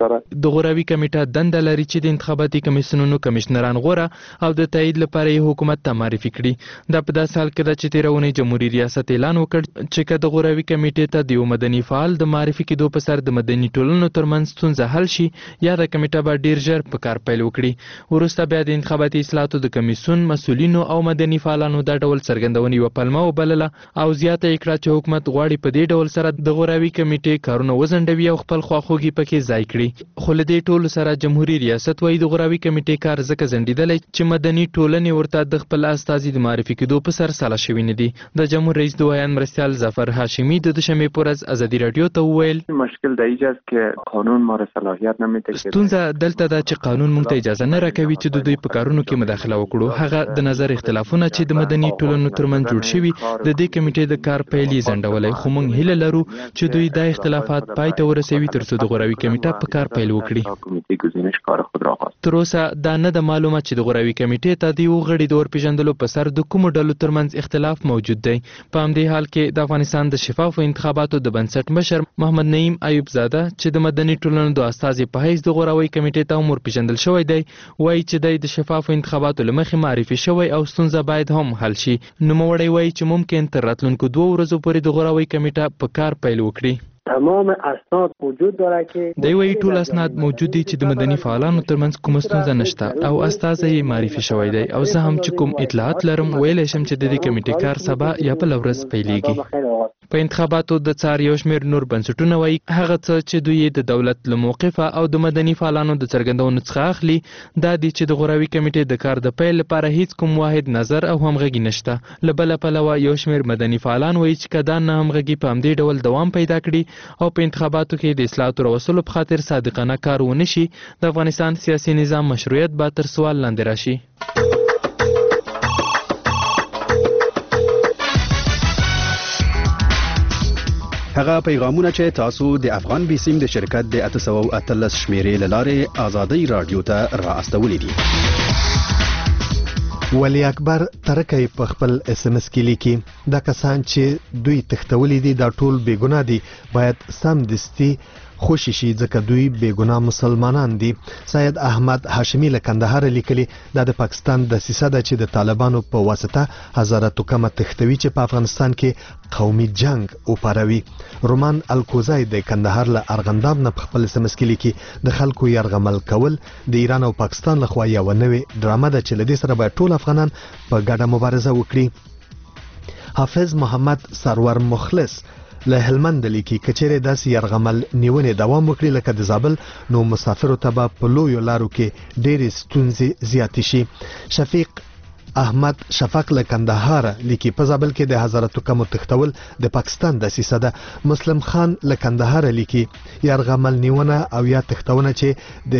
د غوراوي کمیټه دنده لري چې د انتخاباتي کمیسیونونو کمشنران غوره او د تایید لپاره یې حکومت ته معرفي کړي. دا په داسې حال کې ده چې تېره اونۍ جمهوري ریاست اعلان وکړ چې که د غوراوي کمیټې ته د یو مدني فعال د معرفي کېدو په سر د مدني ټولنو ترمنځ ستونزه حل شي یا د کمیټه به ډیر ژر په کار پیل وکړي. وروسته بیا د انتخاباتي اصلاحاتو د کمیسیون مسؤلینو او مدني فعالانو دا ډول څرګندونې یوه پلمه وبلله او زیاته یې کړه چې حکومت غواړي په دې ډول سره د غوراوي کمیټې کارونه وځنډوي او خپل خواخوږي پکې ځای کړي. خو له دې ټولو سره جمهوري ریاست وایي د غوراوي کمیټې کار ځکه ځنډېدلی چې مدني ټولنې ورته د خپل استازي د معرفي کېدو په سر سلا شوي نه دي. د جمهور رئیس دویم مرستیال ظفر هاشمي د دوشنبې په ورځ ازادي رادیو ته وویل مشکل در اینجا است که قانون ما را صلاحیت نمیده. ستونزه دلته ده چې قانون موږ ته اجازه نه راکوي چې د دوی په کارونو کې مداخله وکړو. هغه د نظر اختلافونه چې د مدني ټولنو ترمنځ جوړ شوي د دې کمیټې د کار پیل یې ځنډولی، خو موږ هیله لرو چې دوی دا اختلافات پای ته ورسوي ترڅو د غوراوي کمیټه په کار پیل وکړي. تر اوسه دا نه ده معلومه چې د غوراوي کمیټې ته د یو غړي د ورپېژندلو په سر د کومو ډلو ترمنځ اختلاف موجود دی. په همدې حال کې د افغانستان د شفافو انتخاباتو د بنسټ مشر محمد نعیم ایوب زاده چې د مدني ټولنو د استازي په حیث د غوراوي کمیټې ته هم ورپېژندل شوی دی وایي چې دی د شفافو انتخاباتو له مخې معرفي شوی او ستونزه باید هم حل شي. نوموړی وایي چې ممکن تر راتلونکو 2 ورځو پورې د غوراوي کمیټه په کار پیل وکړي. تمام اسناد موجود داره که دی وایي ټول اسناد موجود دي چې د مدني فعالانو ترمنځ کومه ستونزه نشته او استازی یې معرفي شوی دی او زه هم چې کوم اطلاعات لرم ویلی شم چې د دې کمیټې کار سبا یا بله ورځ پیلیږي. په انتخاباتو د څار یو شمېر نور بنسټونه وایي هغه څه چې دوی د دولت له موقفه او د مدني فعالانو د څرګندونو څخه اخلي دا دي چې د غوراوي کمیټې د کار د پیل لپاره هیڅ کوم واحد نظر او همغږي نشته. له بله پلوه یو شمېر مدني فعالان وایي چې که دا نه همغږي په همدې ډول دوام پیدا کړي او په انتخاباتو کې د اصلاحاتو راوستلو په خاطر صادقانه کار ونه شي د افغانستان سیاسي نظام مشروعیت به تر سوال لاندې راشي. هغه پیغامونه چې تاسو د افغان بیسیم د شرکت د 813 شمیرې له لارې ازادي رادیو ته را استولې دي. ولی اکبر ترکی په خپل SMS کې لیکي دا کسان چې دوی تختولې دي دا ټول بیګناه دي باید سمدستي خوشی شي ځکه دوی بیګناه مسلمانان دي. سید احمد هاشمی له کندهار لیکلي دا د پاکستان د سیسه ده چې د طالبانو په واسطه هزاره توکمه تختوي چې په افغانستان کې قومي جنگ وپاروي. رومان الکوزای د کندهار له ارغنداب نه خپل SMS کې لیکي د خلکو یرغمل کول د ایران او پاکستان لخوا یو نوې ډرامه ده چې لدې سره باید ټول افغانان په ګډه مبارزه وکړي. حافظ محمد سرور مخلص له هلمند لیکي کچېره داسې یرغمل نیونې دوام وکړي لکه د زابل نو مسافرو ته به په لویو لارو کې ډېرې ستونزې زیاتې شي. شفیق احمد شفق له کندهار لیکي په زابل کې د هزاره توکمو تختول د پاکستان د سیسه ده. مسلم خان له کندهار لیکي یرغمل نیونه او یا تختونه چې د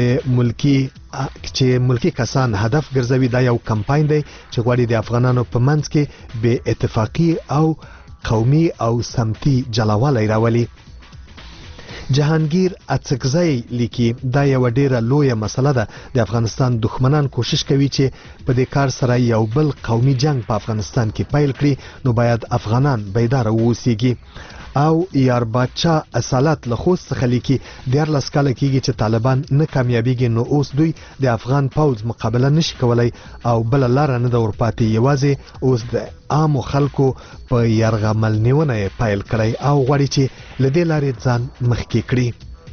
ملکی کسان هدف ګرځوي دا یو کمپاین دی چې غواړي د افغانانو په منځ کې بې اتفاقی او قومي او سمتي جلاوالی راولي. جهانگیر اڅکزی لیکي دا یو ډیره لویه مسله ده د افغانستان دښمنان کوشش کوي چې په دې کار سره یو بل قومي جنگ په افغانستان کې پیل کړي نو باید افغانان بیدار اوسېږي. او یارباچا اصالت له خوست څخه لیکي 14 کاله کېږي چې طالبان نه کامیابیږي نو اوس دوی د افغان پوځ مقابله نشي کولای او بل لار نه د ورپاتې یوازې اوس د عامو خلکو په یرغمل نیونه پایل کړی او غواړي چې له دې لارې ځان مخکې کړي.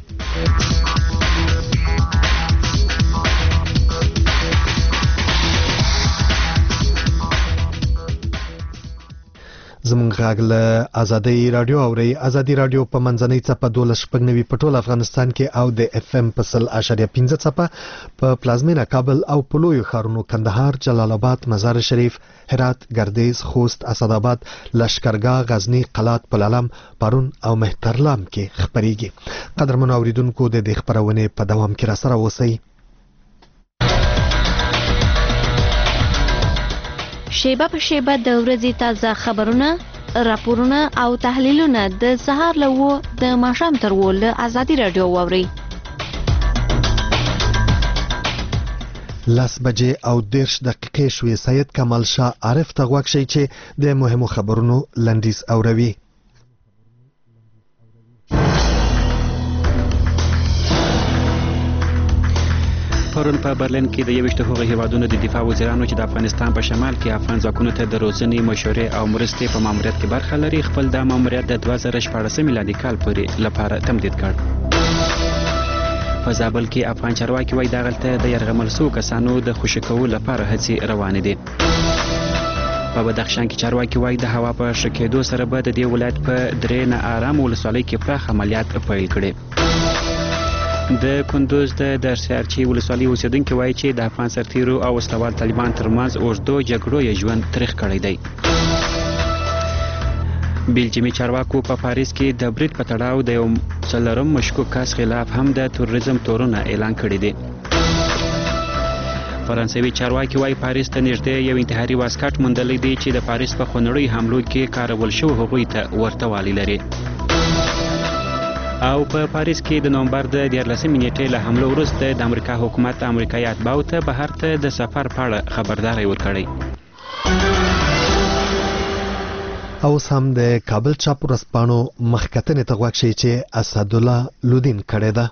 زمونږ غږ له ازادي رادیو اوري. ازادي رادیو په منځنۍ څپه 12.9 په ټول افغانستان کې او د اف ام په 100.15 څپه په پلازمینه کابل او په لویو ښارونو کندهار، جلال آباد، مزار شریف، هرات، ګردیز، خوست، اسداباد، لشکرګاه، غزنی، قلات، پلالم، پرون او مهترلام کې خبريږي. قدرمن اوریدونکو د دې خبرونه په دوام کې را سره اوسئ. شیبه په شیبه د ورځې تازه خبرونه، راپورونه او تحلیلونه د سهار له د ماښام تر له ازادي رادیو واوري. 10 بجې او 10 دقیقې شوې. سید کمال شاه عارف ته غوږ شئ چې د مهمو خبرونو لنډیز اوروي. پرون په برلین کې د 21 هغو هیوادونو د دفاع وزیرانو چې د افغانستان په شمال کې افغان ځواکونو ته د روزنې، مشورې او مرستې په ماموریت کې برخه لري خپل د ماموریت د 2014 میلادي کال پورې لپاره تمدید کړ. په زابل کې افغان چارواکي وایي دغلته د یرغمل شوو کسانو د خوشي کولو لپاره هڅې روانې دي. په بدخشان کې چارواکي وایي د هوا په ښه کېدو سره به د دې ولایت په درې ناارام ولسوالۍ کې پراخ عملیات پیل کړي. د کندوز د درسیارچی ولسوالۍ اوسیدونکي وایي چې د افغان سرتیرو او وسلوال طالبان ترمنځ اوږدو جګړو یې ژوند تریخ کړی دی. بلجیمي چارواکو په پاریس کې د برید په تړاو د یو څلورم مشکوک کس خلاف هم د تروریزم تورونه اعلان کړي دي. فرانسوي چارواکي وایي پاریس ته نږدې یو انتحاري واسکټ موندلی دی چې د پاریس په خونړیو حملو کې کارول شوي هغوی ته ورته والی لري. او په پاریس کې د نومبر د 14 نیټې له حملو وروسته د امریکا حکومت امریکایي اتباعو ته بهر ته د سفر په اړه خبرداری ورکړی. اوس هم د کابل چاپ ورځپاڼو مخکتنې ته غوږ شئ چې اسدالله لودین کړې ده.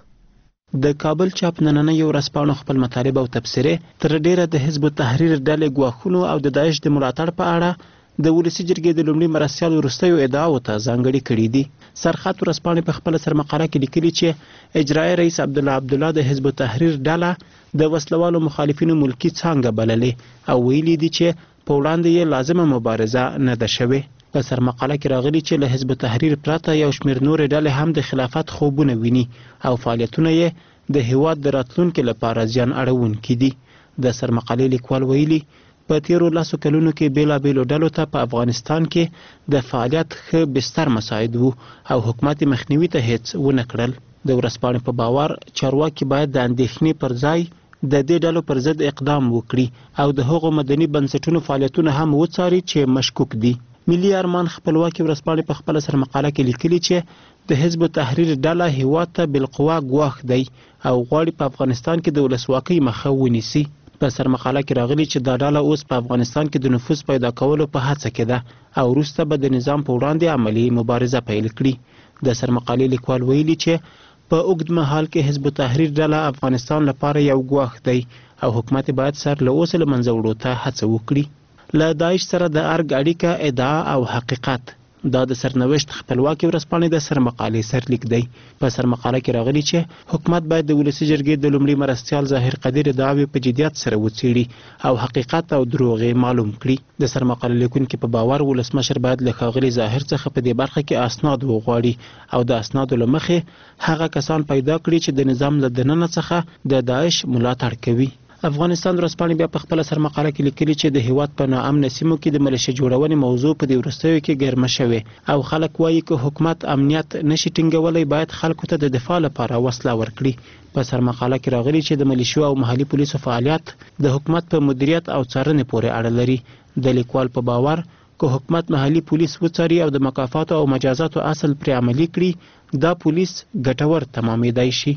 د کابل چاپ نننۍ ورځپاڼو خپل مطالب او تبصرې تر ډیره د حزب التحریر ډلې ګواښونو او د داعش د ملاتړ په اړه د ولسی جرګې د لومړي مرستیال وروستیو ادعاو ته ځانګړي کړي دي. سرخط ورځپاڼې په خپل سرمقاله کې لیکلي چې اجرایي رئیس عبدالله د حزب التحریر ډله د وسلوالو مخالفینو ملکی څانګه بللې او ویلي دي چې په وړاندې یې لازمه مبارزه نه ده شوې. په سرمقاله کې راغلي چې له حزب التحریر پرته یو شمېر نورې ډلې هم د خلافت خوبونه ویني او فعالیتونه یې د هیواد د راتلونکي لپاره زیان اړونکي دي. د سرمقالې لیکوال ویلي په تیرو 10 کلونو کې بیلابیلو ډلو ته په افغانستان کې د فعالیت ښه بستر مساعد وو او حکومت مخنیوي ته هیڅ ونه کړل. د ورځپاڼې په باور چارواکي باید د اندېښنې پر ځای د دې ډلو پر ضد اقدام وکړي او د هغو مدني بنسټونو فعالیتونه هم وڅاري چې مشکوک دي. ملي ارمان خپلواکي ورځپاڼې په خپل سرمقاله کې لیکلي چې د حزب التحریر ډله هیواد ته بالقوا ګواښ دی او غواړي په افغانستان کې د ولسواکۍ مخه ونیسي. په سرمقاله کې راغلي چې دا ډله اوس په افغانستان کې د نفوذ پیدا کولو په هڅه کې ده او وروسته به د نظام په وړاندې عملي مبارزه پیل کړي. د سرمقالې لیکوال ویلي چې په اوږد مهال کې حزب التحریر ډله افغانستان لپاره یو ګواښ دی او حکومت باید سر له اوسه له منځه وړو ته هڅه وکړي. له داعش سره د ارګ اړیکه، ادعا او حقیقت دا د سرنوشت خپلواکي ورځپاڼې د سرمقالې سرلیک دی. په سرمقاله کې راغلي چې حکومت باید د ولسی جرګې د لومړي مرستیال ظاهر قدیر ادعاوې په جدیت سره وڅېړي او حقیقت او دروغ معلوم کړي. د سرمقالې لیکونکي په باور ولسمشر باید له ښاغلي ظاهر څخه په دې برخه کې اسناد وغواړي او د اسنادو له مخې هغه کسان پیدا کړي چې د نظام له دننه څخه د داعش ملاتړ کوي. افغانستان ورځپاڼې بیا په خپل سرمقاله کې لیکلي چې د هیواد په ناامنه سیمو کې د ملیشه جوړونې موضوع په دې وروستیو کې ګرمه شوې او خلک وایي که حکومت امنیت نشي ټینګولی باید خلکو ته د دفاع لپاره وسله ورکړي. په سرمقاله کې راغلي چې د ملیشو او محلي پولیسو فعالیت د حکومت په مدیریت او څارنې پورې اړه لري. د لیکوال په باور که حکومت محلي پولیس وڅاري او د مکافاتو او مجازاتو اصل پرې عملي کړي دا پولیس ګټور تمامېدای شي.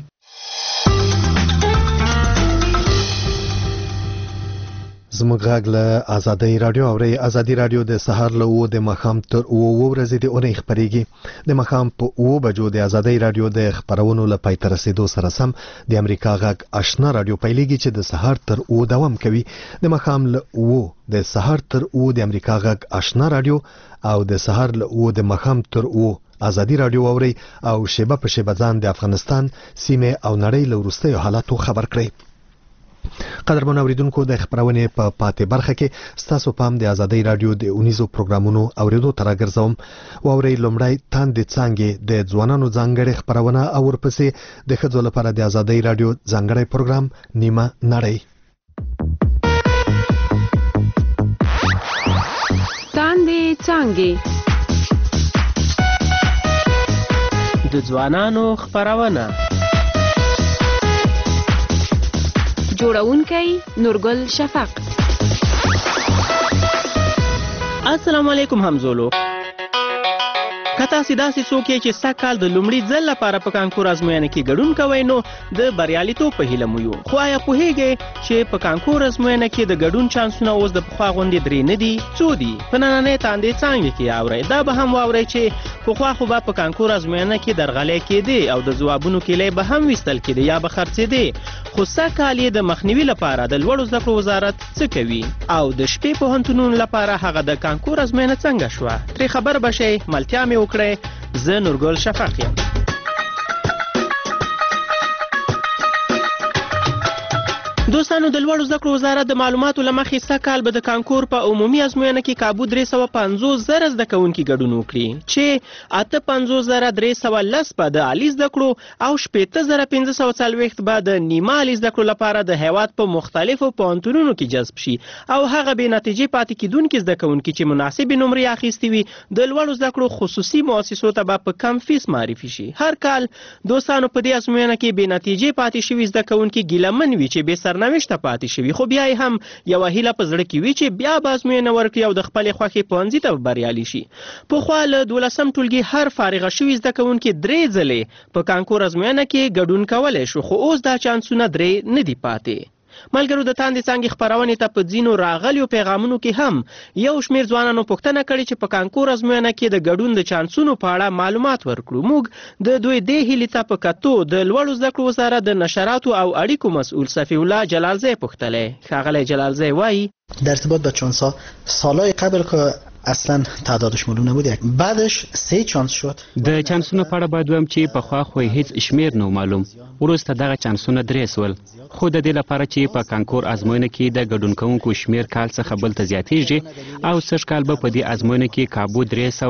زموږ غږ له ازادي رادیو اوري. ازادي رادیو د سهار له 9 د مخام تر 9 ورځې د اونۍ خبريږي. د مخام په 9 بجو د ازادي رادیو د خبرونو له پای تر رسیدو سره سم د امریکا غږ آشنا رادیو پیلېږي چې د سهار تر 9 دوام کوي. د مخام له 9 د سهار تر 9 د امریکا غږ آشنا رادیو او د سهار له 9 د مخام تر 9 ازادي رادیو اوري او شیبه په شیبه ځان د افغانستان سیمه او نړۍ له وروستیو حالاتو خبر کړي. قدرمن اوریدونکو د خبرونه په پاتې برخه کې ستاسو پام د ازادي رادیو د اونیزو پروګرامونو اوریدو تر راګرځوم. واوري لومړی تاند څنګه د ځوانانو ځانګړي خبرونه او ورپسې د خځو لپاره د ازادي رادیو ځانګړي پروګرام نیمه نړۍ. تاند څنګه د ځوانانو خبرونه جوړونکی نورګل شفق. السلام علیکم همزولو. کته سیداسي څوک چې سکهال د لومړي ځل لپاره په کانکور ازموینه کې ګډون کوي نو د بریالیتوب په هیله مو یو. خو آیا پوهیږئ چې په کانکور ازموینه کې د ګډون چانسونه اوس د پخوا غوندې درې نه دي؟ څو دي؟ په نننۍ تاندې څانګې کې اورئ. دا به هم واورئ چې پخوا خو به په کانکور ازموینه کې درغلۍ کېدې او د ځوابونو کیلې به هم ویستل کېدې یا به خرڅېدې. خو سکهال یې د مخنیوي لپاره د لوړو زده کړو وزارت څه کوي او د شپې پوهنتونونو لپاره هغه د کانکور ازموینه څنګه شوه؟ ترې خبر به شئ. ملتیا مې وکړئ. زه نورګل شفق یم. دوستانو د لوړو زده کړو وزارت د معلوماتو له مخې سږ کال به د کانکور په عمومي ازموینه کې کابو 350,000 زده کوونکي ګډون وکړي چې 58,310 به د عالي زده کړو او 60,540 به د نیمه عالي زده کړو لپاره د هیواد په مختلفو پوهنتونونو کې جذب شي او هغه بې نتیجې پاتې کیدونکي زده کوونکي چې مناسبې نمرې اخیستې وي د لوړو زده کړو خصوصي مؤسسو ته به په کم فیس معرفي شي. هر کال دوستانو په دې ازموینه کې بې نتیجې پاتې شوي زده کوونکي ګیلمن وي چې بې سرنوشته پاتې شوي، خو بیا یې هم یوه هیله په زړه کې وي چې بیا به ازموینه ورکړي او د خپلې خوښې پوهنځي ته بریالي شي. پخوا له 12 ټولګي هر فارغه شوي زده کوونکي 3 ځلې په کانکور ازموینه کې ګډون کولی شو، خو اوس دا چانسونه 3 نه دي پاتې. ملګرو د تاندې څانګې خپرونې ته په ځینو راغلیو پیغامونو کې هم یو شمېر ځوانانو پوښتنه کړې چې په کانکور ازموینه کې د ګډون د چانسونو په اړه معلومات ورکړو. موږ د دوی دې هیلې ته په کتو د لوړو زده کړو وزارت د نشراتو او اړیکو مسئول صفی الله جلالزی پوښتلی. ښاغلی جلالزی وایي در ارتباط با چانس‌ها سالهای قبل که اصلا تعدادش معلوم نبود بعدش 3 چانس شد. د چانسونو په اړه باید وایم چې پخوا خو هیڅ شمیر نه معلوم، وروسته دغه چانسونه 3 سول، خو د دې لپاره چې په کانکور ازموینه کې د ګډون کوونکو شمیر کال څخه بل ته زیاتیږي او سږ کال به په دې ازموینه کې کابو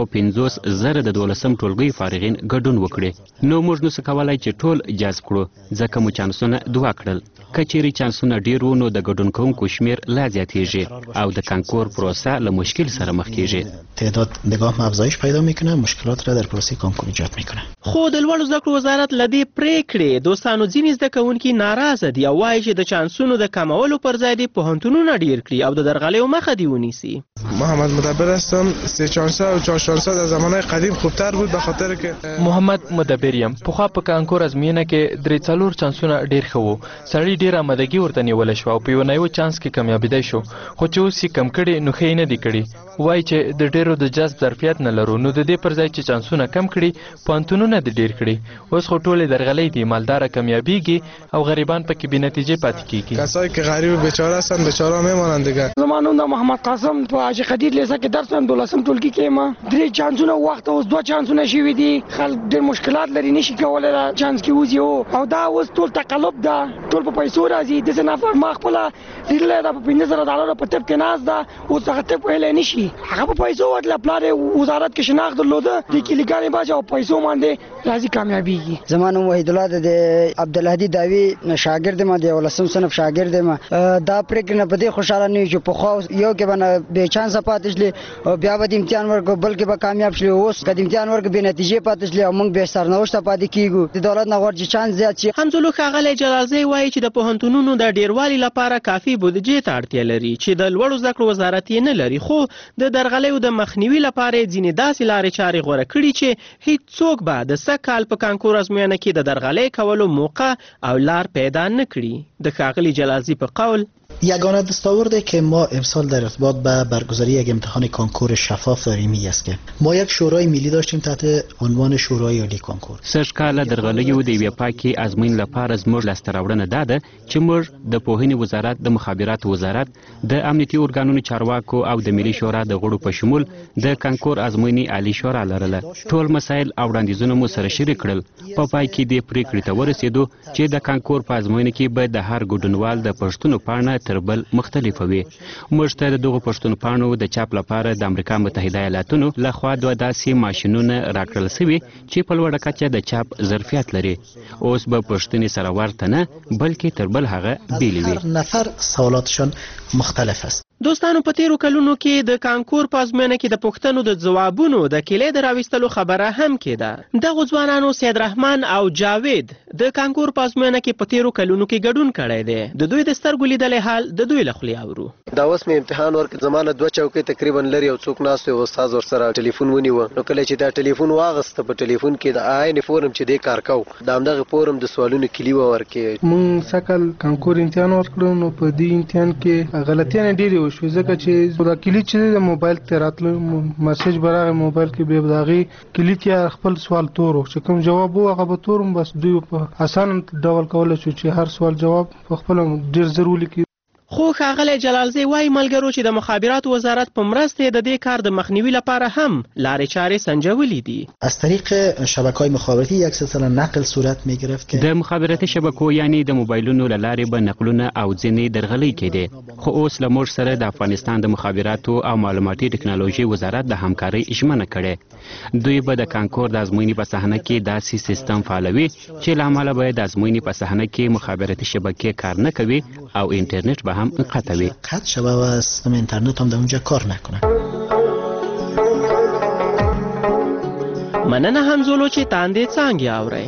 350,000 د 12 ټولګي فارغین ګډون وکړي. نو موږ نو څه کولای چې ټول جذب کړو ځکه مو چانسونه 2 کړل. کچېرې چانسونه ډیر وو نو د ګډون کوونکو شمیر لا زیاتیږي او د کانکور پروسه له مشکل سره مخ کیږي. تعداد نگاه افزایش پیدا میکنه، مشکلات را در پروسه کانکور ایجاد میکنه. خو د لوړو زده کړو وزارت له دې پریکړې دوستانو ځینې زده کوونکي ناراضه دي او وایي چې د چانسونو د کمولو پر ځای دې پوهنتونونه ډیر کړي او د درغلیو مخه دې ونیسي. محمد مدبر هستم. 3 چانس‌ها و 4 چانس‌ها در زمانهای قدیم خوبتر بود به خاطر که محمد مدبر یم. پخوا په کانکور ازموینه کې 3-4 چانسونه ډیر ښه وو، سړی ډیر آمادګي ورته نیولی شوه او په یو نه یو چانس کې کامیابیدی شو، خو چې اوس یې کم کړي نو ښه یې نه دي کړي. وایي چې د ډیرو د جذب ظرفیت نه لرو نو د دې پر ځای چې چانسونه کم کړي پوهنتونونه دې ډیر کړي. اوس خو ټولې درغلۍ دي، مالداره کامیابیږي او غریبان پکې بې نتیجې پاتې کیږي. کسایی که غریب و بیچاره هستن بیچاره میمانند دیگه. زما نوم د محمد قاسم په حاجي قدیر لیسه کې درس وایم، 12 ټولګي کې ما 3 چانسونه وخت اوس 2 چانسونه شوي دي. خلک ډېر مشکلات لري، نشي کولی دا چانس کې وځي او دا اوس ټول تقلب ده، ټول په پیسو راځي. داسې نفر ما خپله لیدلی ده په $15,000 په طب کې ناست ده، اوس هغه طب ویلی نه شي. هغه په پیسو ورتله، پلار یې وزارت کې شناخت درلوده، د کلیګانې باج او پیسو باندې راځي کامیابیږي. زما نوم وحید الله ده، د عبدالهادي داوي شاګرد یم، د 11 صنف شاګرد یم. دا پرېکړه نه په دې خوشحاله نه یو چې پخوا یو کې به بې چانسه پاتې شلې او بیا به د امتحان ورکړو بلکې به کامیاب شلې. اوس که د امتحان ورکړو بې نتیجې پاتې شلې او موږ بې سرنوشته پاتې کیږو. د دولت نه غواړي چې چانس زیات شي. همزولو ښاغلی جلالزی وایي چې د پوهنتونونو د ډیروالي لپاره کافي بودجې ته اړتیا لري چې د لوړو زده کړو وزارت یې نه لري، خو د درغلیو د مخنیوي لپاره یې ځینې داسې لارې چارې غوره کړي چې هیڅوک به د سږ کال په کانکور ازموینه کې د درغلۍ کولو موقع او لار پیدا نه کړي. د ښاغلي جلالزی په قول یگانه دستاورده که ما امسال در ارتباط به برگزاری یک امتحان کنکور شفاف داریم است که ما یک شورای ملی داشتیم تحت عنوان شورای عالی کنکور. سږ کال درغلیو د یوې پاکې ازموینې لپاره زموږ لاسته راوړنه دا ده چې موږ د پوهنې وزارت، د مخابراتو وزارت، د امنیتي ارګانونو چارواکو او د ملي شورا د غړو په شمول د کنکور ازموینې عالی شورا لرله. ټول مسایل او وړاندیزونه مو سره شریک کړل. په پای کې دې پریکړې ته ورسېدو چې د کنکور په ازموینه کې به د هر ګډونوال د پښتونو پاڼه تر بل مختلفه وي. موږ ته د دغو پښتون پاڼو د چاپ لپاره د امریکا متحده ایالاتونو لخوا دوه داسې ماشینونه راکړل شوي چې په لوړه کچه د چاپ ظرفیت لري. اوس به پښتنې سره ورته نه بلکې تر بل هغه بیلې وي. هر نفر سوالاتشان مختلف است. دوستانو په تیرو کلونو کې د کانکور په ازموینه کې د پوښتنو د ځوابونو د کلی د راوستلو خبره هم کېده. دغو ځوانانو سید رحمان او جاوید د کانکور په ازموینه کې په تیرو کلونو کې ګډون کړی دی. د دوی د سترګو لیدلی حال د دوی له خولې اورو. دا اوس مې امتحان ورکړ، زمانه 2 چوکۍ تقریبا لري او څوک ناست و استاد ورسره ټلیفون ونیوه. نو کله چې دا ټلیفون واغسته په ټلیفون کې د عین فورم چې دی کار کو د همدغه فورم د سوالونو کلی ورکړي. مونږ سکل کانکور امتحان ورکړو نو په دې امتحان کې غلطیاں ډېرې وشوې ځکه چې دا کلیت چې د موبایل ته راتلو میسج براغه موبایل کې به داغي کلیت یا خپل سوال تورو چې کوم جواب وو هغه به تورم، بس دوی په آسان ډول کولای شو چې هر سوال جواب په خپل ډیر ضروري کې. خو ښاغلی جلالزی وایي ملګرو چې د مخابراتو وزارت په مرسته د دې کار د مخنیوي لپاره هم لارې چارې سنجولې دي. از طریق شبکه‌های مخابراتی یک سلسله نقل صورت می‌گرفت که د مخابراتي شبکو یعنی د موبایلونو له لارې به نقلونه او ځینې درغلۍ کېدې. خو اوس له موږ سره د افغانستان د مخابراتو او معلوماتي ټکنالوژي وزارت د همکارۍ ژمنه کړې. دوی به د کانکور د ازموینې په صحنه کې داسې سیستم فعالوي چې له امله به د ازموینې په صحنه کې مخابراتي شبکې کار نه کوي او اینټرنیټ به هم انقطعوي. قطع شوه و سیستم اینترنت هم در اونجا کار نکنه. مننه همزولو چې تاندې څانګې اورئ.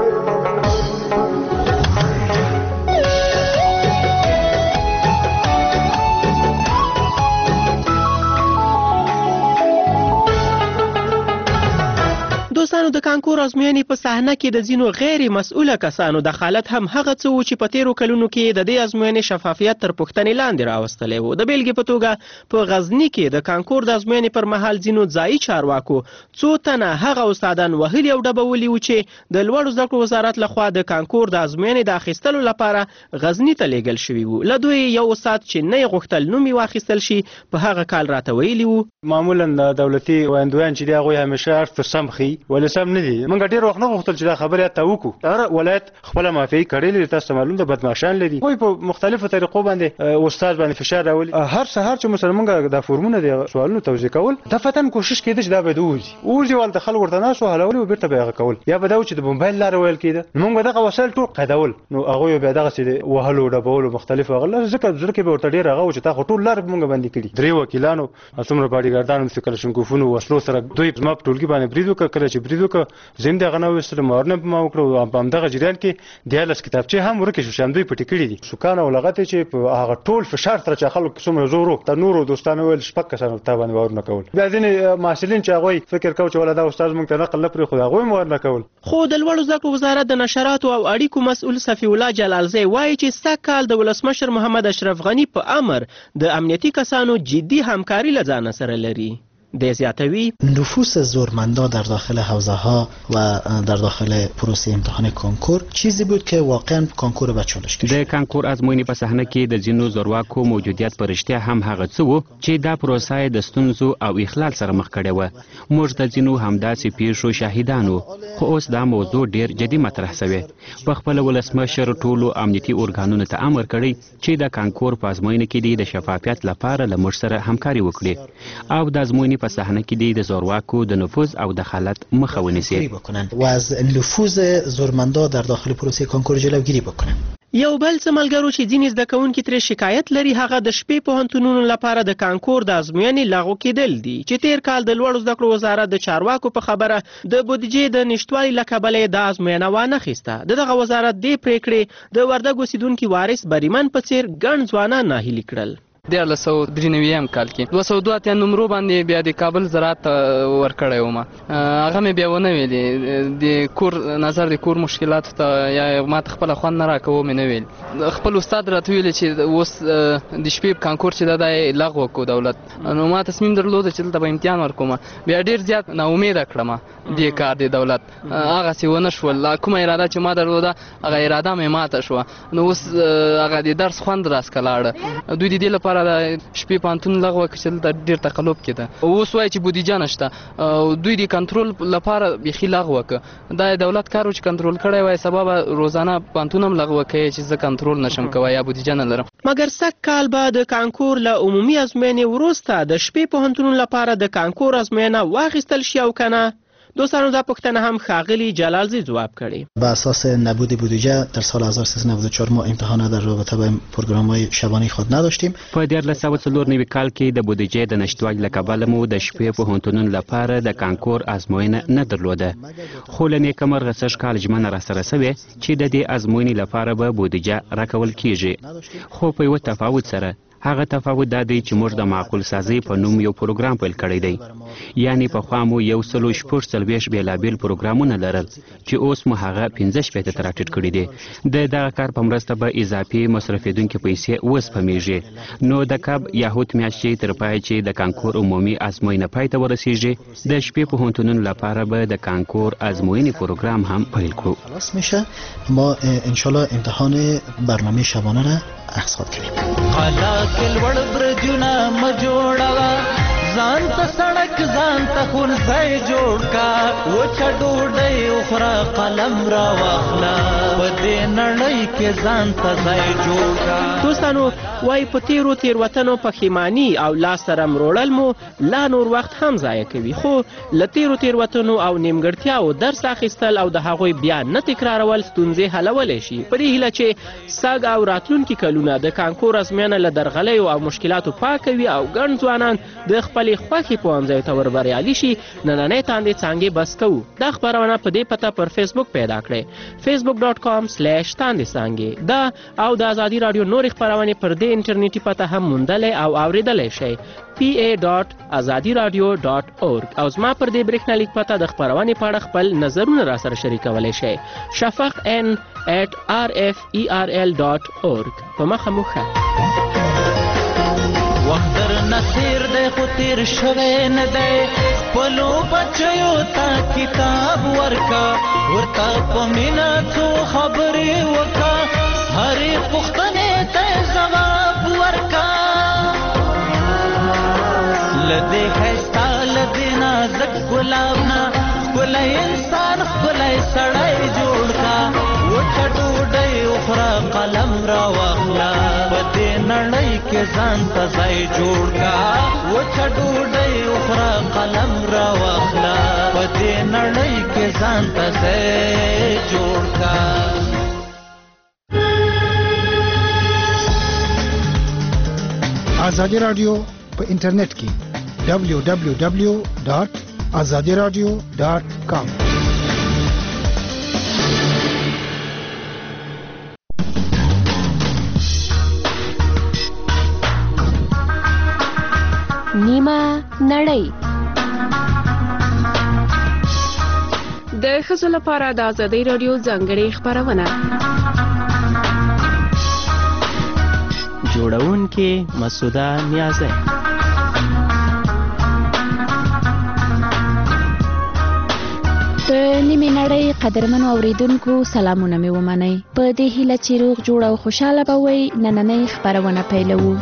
دوستانو د کانکور ازموینې په صحنه کې د ځینو غیر مسؤله کسانو دخالت هم هغه څه و چې په تیرو کلونو کې د دې ازموینې شفافیت تر پوښتنې لاندې راوستلی و. د بیلګې په توګه په غزني کې د کانکور د ازموینې پر مهال ځینو ځایي چارواکو څو تنه هغه استادان وهلي او ډبولي و چې د لوړو زده کړو وزارت لخوا د کانکور د ازموینې د اخیستلو لپاره غزني ته لیږل شوي وو. له دوی یو استاد چې نه یې غوښتل نوم یې واخیستل شي په هغه کال راته ویلي وو معمولا د دولتي ویندویان چې دی هغوی همیشه هر څه سم ښیي ولې سم نه دي. موږ ډېر وخت نه غوښتل چې دا خبرې ته وکړو. هر ولایت خپله معافیي کړې لري، تاسو ته معلوم ده بدماشان لري. هغوی په مختلفو طریقو باندې استاد باندې فشار راولي. هر سهار چې موږ دا فورمونه د سوالونو توضیح کول دفتن کوشش کېده چې دا باید ووځي والته خلک ورته ناست و حلولي و بېرته به یې هغه کول. یا به دا و چې د موبایل لاره ویل کېده نو موږ به دغه وسایل ټول قیدول. نو هغوی بیا دغسې د وهلو ډبولو مختلفو هغه ځکه زړه کې به ورته ډېر هغه و چې تا خو ټول لاره موږ بندي کړي. 3 وکیلانو څومره باډیګارډانو چې کلشنکوفونو وسلو سره دوی زما په ټولګي باندې برید وکړ. کله چې برید وکړ زم دغه نه وستل مارنه په ما وکړو. په همدغه جریان کې 13 کتابچې هم ورکې شو چې دوی پټې کړي دي. سکان او لغت چې په هغه ټول فشار سره چې خلک څومره زور وکړ نورو دوستانو ویل شپږ کسانو ته باندې باور نه کول. بیا ځینې محصلین چې هغوی فکر کوي چې ولا دا استاد موږ ته نقل نه پرېښود هغوی باور نه کول. خو د لوړو زده کړو وزارت د نشراتو او اړیکو مسؤل صفي الله جلالزی وایي چې سږ کال د ولسمشر محمد اشرف غني په امر د امنیتي کسانو جدي همکاري له ځانه سره لري. ده زیاتوی نفوس زورمندا در داخل حوزه ها و در داخل پروسه امتحان کنکور چیزی بود که واقعا کنکور به چالش کشید. د کنکور ازموینې په صحنه کې د ځینو زورواکو موجودیت پر رښتیا هم هغه څه و چې دا پروسه د ستونزو او اخلال سره مخ کړې و. موږ د ځینو همداسې پیښو شاهدانو، خو اوس دا موضوع ډیر جدي مطرح شوی. په خپل ولسمشر ټولو امنیتي ارګانونو ته امر کړی چې د کنکور په ازموینه کې د شفافیت لپاره له موږ سره همکاري وکړي او د ازموینې په صحنه کې د زورواکو د نفوذ او دخالت مخه ونیسي و از نفوذ زورمندا در داخل پروسه کنکور جلوگیری بکنن. یو بل څه ملګرو چې ځینې زده کوونکي ترې شکایت لري هغه د شپې پوهنتونونو لپاره د کانکور د ازموینې لغوه کېدل دي چې تیر کال د لوړو زده کړو وزارت د چارواکو په خبره د بودیجې د نشتوالي له کبله د ازموینه وانخیسته. دغه وزارت دې پریکړې د وردګ اوسیدونکي وارث بریمن په څیر ګڼ ځوانان ناهیلي کړل. 1993 کال کې 202 نمبر باندې بیا د کابل زراعت ورکړی وم. هغه مې بیا ونه ویلې د کور نظر د کور مشکلات ته یا ما خپل خوان نه راکوم نه ویل. خپل استاد راته ویل چې اوس د شپې کانکور چې دا لغوه کو دولت. نو ما تصمیم درلود چې دلته به امتحان ورکوم. بیا ډیر زیات نا امید کړم د کار د دولت. هغه سی ونه شول. کومه اراده چې ما درلوده هغه اراده مې ماته شو. نو اوس هغه د درس خوند راس کلاړ. دوی د دې لپاره د شپې پانتون لغوه کړل د ډیر تقلب کېده. اوس وایي چې بودیجه نشته. دوی د کنټرول لپاره بيخي لغوه ک. دا دولت کارو چې کنټرول کړی وای سبب روزانه پانتونم لغوه کوي چې زه کنټرول نشم کوي یا بودیجه نه لرم. مګر سږ کال به د کانکور له عمومي ازموینې وروسته د شپې پوهنتونونو لپاره د کانکور ازموینه واخیستل شي او کنه؟ دوستانو دا پوښتنه هم ښاغلي جلالزی ځواب کړي. به اساس نبود بودجه در سال 1394 ما امتحانات در رابطه با پروگرام‌های شبانه خود نداشتیم. په 1994 کال کې د بودجې د نشټوالي له کبله مو د شپې پوهنتونونو لپاره د کانکور ازموینه نه درلوده. خو له نیکمرغه سږ کال ژمنه راسره سوې چې د دې ازموینې لپاره به بودجه راکول کیږي. خو په یو تفاوت سره هغه تفاوت دا دی چې موږ د معقول سازي په نوم یو پروګرام پیل کړی دی. یعنی په خوا مو 140 بیلابیل پروګرامونه لرل چې اوس مو هغه 15 ته راټیټ کړی دی. د دغه کار په مرسته به اضافي مصرفیدونکو پیسې وسپمیږي. نو د کب یهود میاشتې تر پای چې د کانکور عمومي ازموینه پای ته ورسیږي د شپې پوهنتونونو لپاره به د کانکور ازموینې پروګرام هم پیل کړو. خلاص میشه ما ان شاء الله امتحان برنامه شبانه را احصاد کړیم. کل وړ برجونه مجوړوا ځان ته سړک ځان ته خورځای جوړ کا و چډوډۍ اخرى قلم را واخلا په دې نړۍ کې ځان ته ځای جوړ کا. دوستانو وای په تیروتنو پښیمانی او لاس سره مروړل مو لا نور وخت هم ضایع کوي. خو له تیروتنو او نیمګړتیاو درس اخیستل او د هغوی بیا نه تکرارول ستونزې حلولی شي. په دې هیله چې سږ او راتلونکي کلونه د کانکور ازموینه له درغلیو او مشکلاتو پاکوي او ګڼ ځوانان د خپلې خوښې پوهنځیو ته ور بریالي شي. نننۍ تاندې څانګې بس کوو. دا خپرونه په دې پته پر فیسبوک پیدا کړئ facebook.com/تاندې څانګې. دا او د ازادي رادیو نور خپرونې پر دې انټرنیټي پته هم موندلی او اوریدلی شئ pa.azadiradio.org. او زما پر دې برېښنالیک پته د خپرونې په اړه خپل نظرونه را سره شریکولی شئ shafaqn@rferl.org. په مخه مو ښه. وخت در نصیر دی خو تیر شوی نه دی. خپلو بچیو ته کتاب ورکا ورته په مینه څو خبرې وکا هرې پوښتنې ته ځواب ورکا. له دې ښایسته له دې نازک ګلاب نه ښکلی انسان ښکلی سړی جوړ کا. وچه ډوډۍ وخوره قلم را واخله په دې نړۍ کې ځان ته ځای جوړ کا. وچه ډوډۍ وخوره قلم را واخله په دې نړۍ کې ځان ته ځای جوړ کا. آزادی رادیو په انټرنیټ کې www.azadiradio.com. نیمه نړۍ د ښځو لپاره د آزادۍ رادیو ځانګړې خپرونه. جوړونکې مسعوده نیازی. د نیمه نړۍ قدرمنو اوریدونکو سلامونه مې ومنئ. په دې هیله چې روغ جوړ او خوشاله به وئ نننۍ خپرونه پیلوو.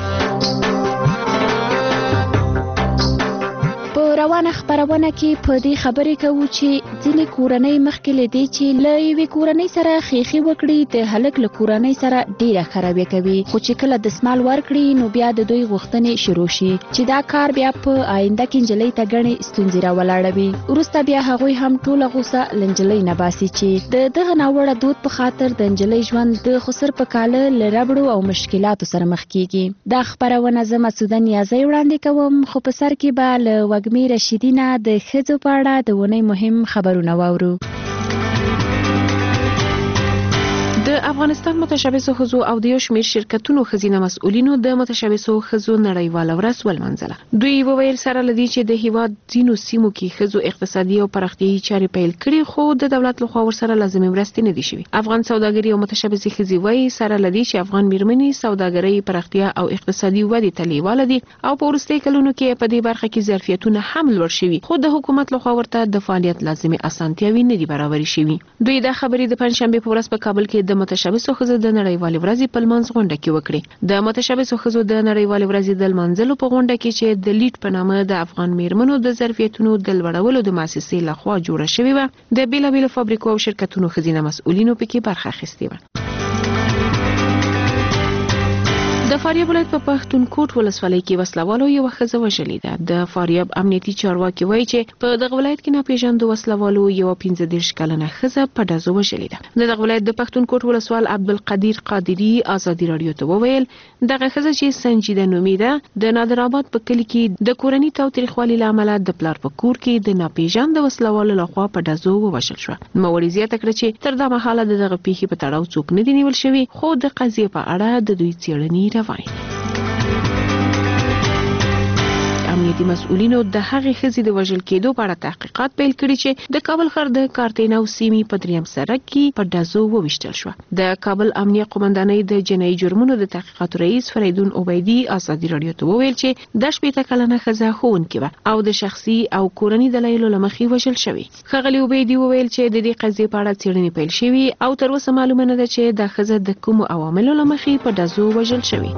روانه خبرونه کې په دې خبرې کوو چې ځینې کورنۍ مخکې له دې چې له یوې کورنۍ سره خیخي وکړي د هلک له کورنۍ سره ډیره خرابې کوي. خو چې کله دسمال ورکړي نو بیا د دوی غوښتنې شروع شي چې دا کار بیا په آینده کې نجلۍ ته ګڼې ستونزې راولاړوي. وروسته بیا هغوی هم ټوله غوسه له نجلۍ نه باسي چې د دغه ناوړه دود په خاطر د نجلۍ ژوند د خسر په کاله له ربړو او مشکلاتو سره مخ کیږي. دا خبرونه زه مسعوده نیازی وړاندې کوم. خو په سر کې به له وږمې رشیدینه د ښځو په اړه د اونۍ مهم خبرونه واورو. د د افغانستان متشبثو ښځو او د یو شمېر شرکتونو ښځینه مسؤلینو د متشبثو ښځو نړیواله ورځ ولمانځله. دوی وویل سره لدی چې د هیواد ځینو سیمو کې ښځو اقتصادي او پراختیايي چارې پیل کړي خو د دولت لخوا ورسره لازمي مرستې نه دي شوي. افغان سوداګري او متشبثي ښځې وایي سره لدی چې افغان میرمنې سوداګرۍ پراختیا او اقتصادي ودې ته لیواله دي او په وروستي کلونو کې په دې برخه کې ظرفیتونه هم لوړ شوي خو د حکومت لخوا ورته د فعالیت لازمي اسانتیاوې نه دي برابرې شوي. دوی دا خبرې د پنځشنبه په ورځ په کابل کې د متشبثو ښځو د نړیوالې ورځې په لمانځ غونډه کې وکړې. د متشبثو ښځو د نړیوالې ورځې د لمانځلو په غونډه کې چې د لیډ په نامه د افغان میرمنو د ظرفیتونو د لوړولو د مؤسسې لخوا جوړه شوې وه د بیلابیلو فابریکو او شرکتونو ښځینه مسؤلینو پکې برخه اخیستې وه. د فاریاب ولایت په پښتونکوټ ولسوالۍ کې وسلوالو یو ښځه وژلې ده. د فاریاب امنیتي چارواکي وایي چې په دغه ولایت کې ناپېژاندو وسلوالو یو 15 کلنه ښځه په ډزو وژلې ده. د دغه ولایت د پښتونکوټ ولسوال عبدالقدیر قادری ازادي راډیو ته وویل دغه ښځه چې سنجیده نومې ده د نادرآباد په کلي کې د کورني تاوتریخوالي له امله د پلار په کور کې د ناپېژاندو وسلوالو لخوا په ډزو ووژل شوه. نوموړي زیاته کړه چې تر دا مهاله د دغه پیښې په تړاو څوک نه دي نیول شوي خو د قضیې په اړه د دوی څېړنې امنیتي مسؤلینو د هغې ښځې د وژل کېدو په اړه تحقیقات پیل کړي چې د کابل ښار د کارتینو سیمې په 3م سړک کې په ډزو وویشتل شوه. د کابل امنیه قومندانۍ د جنایي جرمونو د تحقیقاتو رئیس فریدون عبیدي ازادي راډیو ته وویل چې د 15 کلنه ښځه ښوونکې وه او د شخصي او کورني دلایلو له مخې وژل شوې. ښاغلي عبیدي وویل چې د دې قضیې په اړه څېړنې پیل شوي او تر اوسه معلومه نه ده چې دا ښځه د کومو عواملو له مخې په ډزو وژل شوې.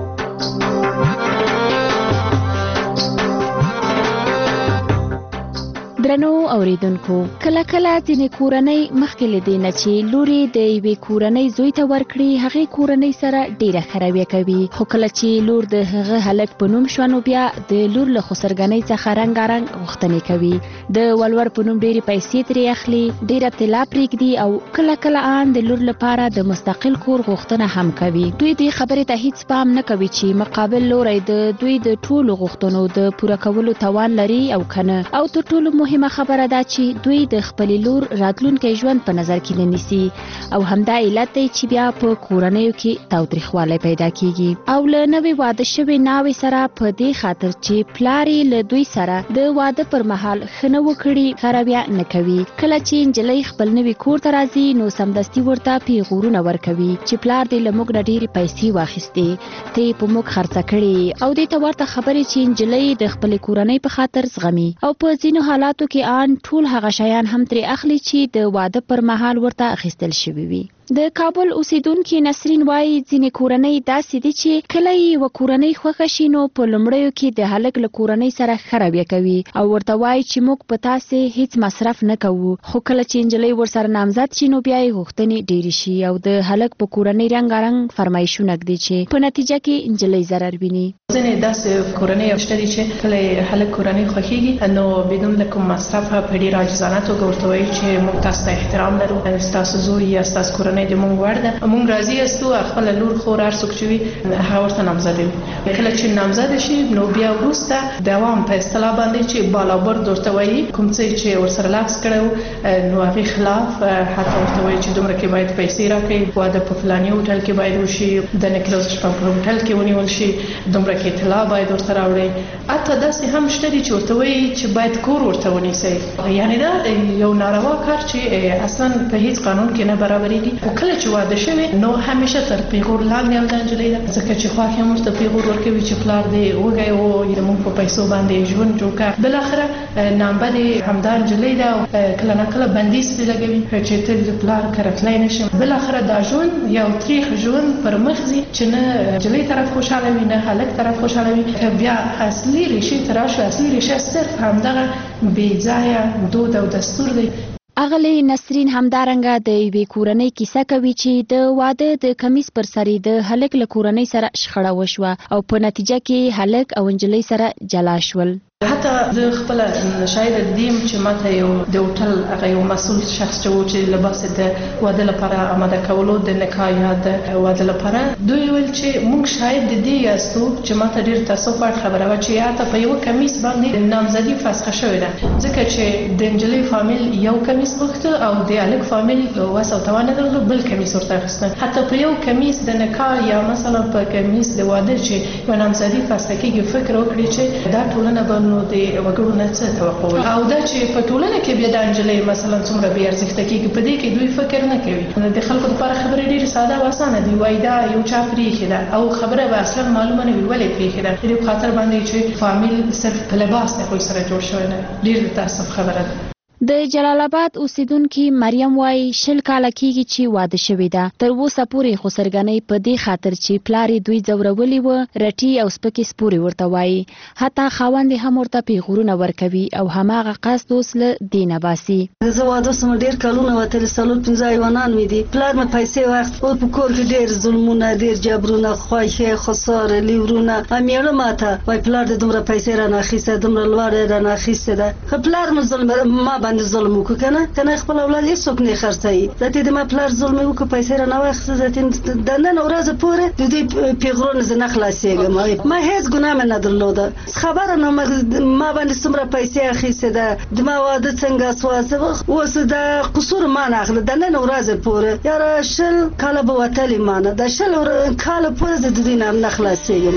درنو اوریدونکو کله کله ځینې کورنۍ مخکې له دې نه چې لوري د یوې کورنۍ زوی ته ورکړي هغې کورنۍ سره ډیره ښه رویه کوي خو کله چې لور د هغه هلک په نوم شوه نو بیا د لور له خسرګنۍ څخه رنګارنګ غوښتنې کوي د ولور په نوم ډیرې پیسې ترې اخلي ډیره طلا پرېږدي او کله کله ان د لور لپاره د مستقل کور غوښتنه هم کوي. دوی دې خبرې ته هیڅ پام نه کوي چې مقابل لوری د دوی د ټولو غوښتنو د پوره کولو توان لري او کنه او تر ټولو مهمه خبره ده چې دوی د خپل لور راتلونکي ژوند په نظر کې نه نیسي او همدا علت دی چې بیا په کورنیو کې تاوتریخوالی پیدا کیږي او له نوې واده شوې ناوې سره په دې خاطر چې پلار یې له دوی سره د واده پر مهال ښه نه وکړي ښه رویه نه کوي. کله چې نجلۍ خپل نوي کور ته راځي نو سمدستي ورته پیغورونه ورکوي چې پلار دې له موږ نه ډېرې پیسې واخیستې ته یې په موږ خرڅه کړې او دې ته ورته خبرې چې نجلۍ د خپلې کورنۍ په خاطر زغمي او په ځینو حالاتو کې ان ټول هغه شیان هم ترې اخلي چې د واده پر مهال ورته اخیستل شوي وي. د کابل اوسیدونکي نسرین وایي ځینې کورنۍ داسې دي چې کله یې یوه کورنۍ خوښه شي نو په لومړیو کې د هلک له کورنۍ سره ښه رویه کوي او ورته وایي چې موږ په تاسې هیڅ مصرف نه کوو خو کله چې نجلۍ ورسره نامزد شي نو بیا یې غوښتنې ډېرې شي او د هلک په کورنۍ رنګارنګ فرمایشونه ږدي چې په نتیجه کې نجلۍ ضرر ویني. ځینې داسې کورنۍ شته دي چې کله هلک کورنۍ خوښیږي نو بدون له کوم مصرف په ډېره عاجزانه توګه ورته وایي چې موږ تاسو ته احترام لرو ستاسو زوی یا ستاسو کورنۍ د موږ وړ ده موږ راضي یاستو خپل لور خور هر څوک چې وي هغه ورته نامزد وي. کله چې نامزد شي نو بیا وروسته دوام په اصطلاح باندې چې بالابرد ورته وایي کوم څه چې ورسره لاس کړی نو هغې خلاف حتی ورته وایي چې دومره کې باید پیسې راکړي واده په فلاني هوټل کې باید وشي د نکلوز شپه په هوټل کې ونیول شي دومره کې طلا باید ورته راوړي. حتی داسې هم شته دي چې ورته وایي چې باید کور ورته ونیسئ یعنې دا یو ناروا کار چې اصلا په هیڅ قانون کې نه برابرېږي. خو کله چې واده شوی نو همیشه تر پیغور لاندې یو نجلۍ ده ځکه چې خواښ یې ورته پیغور ورکوي چې پلار دې وږی و د موږ په پیسو باندې ژوند جوړ کړه بالاخره نامبه دې همدا نجلۍ ده کله نه کله بندیز پرې لګوي چې ته د پلار کره تلی نه شم بالاخره دا ژوند یو تریخ ژوند پر مخ ځي چې نه نجلۍ طرف خوشحاله وي نه هلک طرف خوشحاله وي. بیا اصلي ریښې ته راشو اصلي ریښه صرف همدغه بې ځایه دود او دستور دی. اغلی نسرین همدارنګه د یوې کورنۍ کیسه کوي چې د واده د کمیس پر سر د هلک له کورنۍ سره شخړه وشوه او په نتیجه کې هلک او نجلۍ سره جلا شول. حتی زه خپل شاید دیم چې ماته یو د هوټل هغه یو مسؤل شخص چې لباس د واده لپاره آماده کولو د نکاح یا د واده لپاره دوی ویل چې موږ شاید د دې یاستو چې ماته ډیر تاسو خبره و چې حتی په یو کمیس باندې نامزدي فسخه شوې ده ځکه چې د انجلۍ فامیل یو کمیس غوښته او د الک فامیل وس او توان درلود بل کمیس ورته اخیسته حتی په یو کمیس د نکاح یا مثلا په کمیس د واده چې یو نامزدي فسخه کیږي فکر وکړي چې دا ټولنه به نو د وګړو نه څه توقع او دا چې په ټولنه کې بیا د انجلۍ مثلا څومره بې ارزښته کیږي په دې کې دوی فکر نه کوي د خلکو لپاره خبره ډیره ساده او اسانه دی وای دا یو چا پریښې ده او خبره به اصلا معلومه نه وي ولې پریښې ده دې په خاطر باندې چې فامیل صرف په لباس نه کوئی سره جوړ شوی نه ډیر د تاسف خبره ده د جلال آباد اوسیدونکو مریم وای 20 کاله کېږي چې واده شوې ده تر اوسه پورې خو سرګنۍ په دې خاطر چې پلاری دوی ځورولي و رټي او سپکې سپوري ورته وای حتی خاوند هم ورته پیغورونه ورکوي او هماغه قصد اوس له دینه باسي زه واده سم ډیر کلونه وته سالو 15 ایوانان مې دي پلار مې پیسې واخت او په کور کې ډیر ظلمونه ډیر جبرونه خوایخه خساره لیورونه امیره ماته وای پلار د دومره پیسې را نه اخیسته دومره لوړ را نه اخیسته ده پلار مې ظلم ما باندې ظلم وکړه کنه خپل اولاد یې څوک نه خرڅي ذاتي د ما پلار ظلم وکړ پیسې را نه واخیسته ذاتي د نن ورځ پورې د دې پیغورونه زنه خلاصېږم ما هیڅ ګناه نه درلوده خبره نه ما باندې څومره پیسې اخیسته ده د ما واده څنګه سواسه اوس دا قصور ما نه اخله د نن ورځ پورې یاره شل کاله به وتلی مانه د شل کاله پورې د دې نه خلاصېږم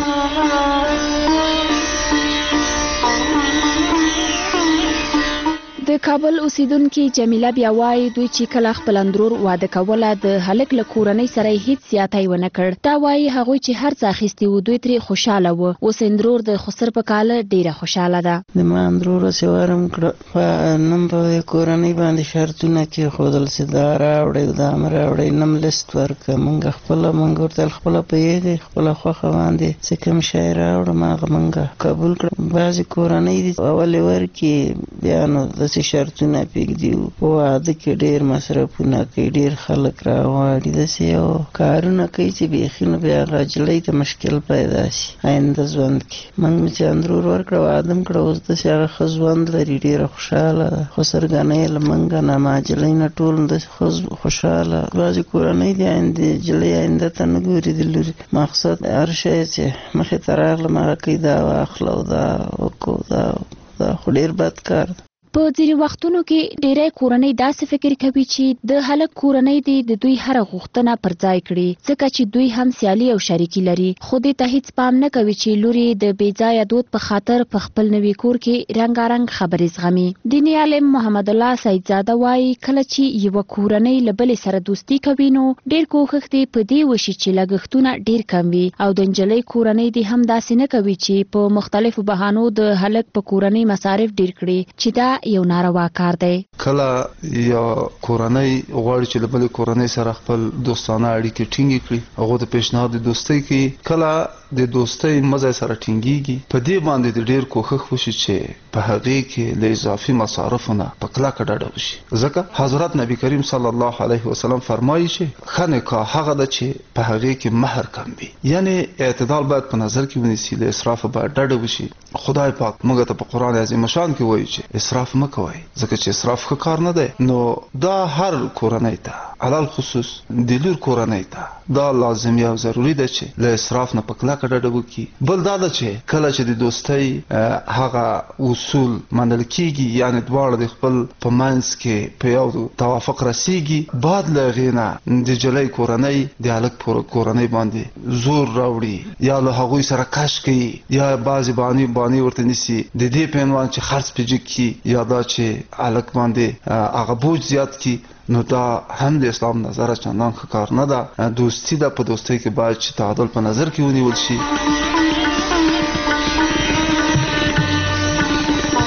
د کابل اوسیدونکو جمیله بیا وایي دوی چې کله خپل اندرور واده کوله د هلک له کورنۍ سره هیڅ زیاتی ونه کړ دا وایي هغوی چې هر څه اخیستي و دوی ترې خوشاله و اوس اندرور د خسر په کاله ډیره خوشاله ده د ما اندرور سوارم کړ په نن په کورنۍ باندې شرطونه کې خودل سدار راوړي د امر راوړي نم لیست ورک مونږ خپل مونږ ورته خپل پیږي خپل خوخه باندې څه کوم شی راوړ ما مونږ قبول کړ بعضی کورنۍ دي اول ورکی بیان د شرطونه پېږدي په واده کې ډېر مصرفونه کوي ډېر خلک راغواړي داسې یو کارونه کوي چې بیخي نو بیا هغه نجلۍ ته مشکل پیدا شي آینده ژوند کې موږ مې چې اندرور ورکړه واده م کړه اوس داسې هغه ښه ژوند لري ډېره خوشحاله ده خو سرګنۍ له موږ نه ما نجلۍ نه ټول داسې ښه خوشحاله بعضې کورنۍ دي نجلۍ آینده ته نه ګوري د لوري مقصد هر شی چې مخې ته راغلم هغه کوي دا واخله او دا وکړو دا خو ډېر بد کار ده په ځینې وختونو کې ډېری کورنۍ داسې فکر کوي چې د هلک کورنۍ دې د دوی هر غوښتنه پر ځای کړي ځکه چې دوی هم سیالي او شریکي لري خو دې ته هیڅ پام نه کوي چې لوري د بې ځایه دود په خاطر په خپل نوي کور کې رنګارنګ خبرې زغمي دیني عالم محمد الله سیدزاده وایي کله چې یوه کورنۍ له بلې سره دوستي کوي نو ډېر کوښښ دې په دې وشي چې لګښتونه ډېر کم وي او د نجلۍ کورنۍ دې هم داسې نه کوي چې په مختلفو بهانو د هلک په کورنۍ مصارف ډېر کړي چې دا یو ناروا کار دی کله یا کورنۍ غواړي چې له بلې کورنۍ سره خپل دوستانه اړیکې ټینګې کړي هغو ته پیشنهاد د دوستۍ کوي کله د دوستۍ مزه سره ټینګېږي په دې باندې د ډېر کوښښ وشي چې په هغې کې له اضافي مصارفو نه په کلکه ډډه وشي ځکه حضرت نبی کریم صلی الله علیه وسلم فرمایي چې ښه نکاح هغه ده چې په هغې کې مهر کم وي یعنې اعتدال باید په نظر کې ونیسي له اسرافه باید ډډه وشي خدای پاک موږ ته په قرآن عظیم شان کې وایي چې اسراف مه کوئ ځکه چې اسراف ښه کار نه دی نو دا هر کورنۍ ته علل خصوص د لور کورنۍ ته دا لازمي او ضروري ده چې له اسراف نه په کلکه ډډه وکړي بل دا ده چې کله چې د دوستۍ هغه اصول منل کیږي یعنې دواړه د خپل په منځ کې په یو توافق رسیږي بعد له هغې نه د نجلۍ کورنۍ د هلک کورنۍ باندې زور راوړي یا له هغوی سره کش کوي یا بعضې بانې ورته نیسي د دې په عنوان چې خرڅ پې جګ کړي یا دا چې هلک باندې هغه بوج زیات کړي نو دا هم د اسلام نظره چندان ښه کار نه ده دوستي ده په دوستۍ کې باید چې تعادل په نظر کې ونیول شي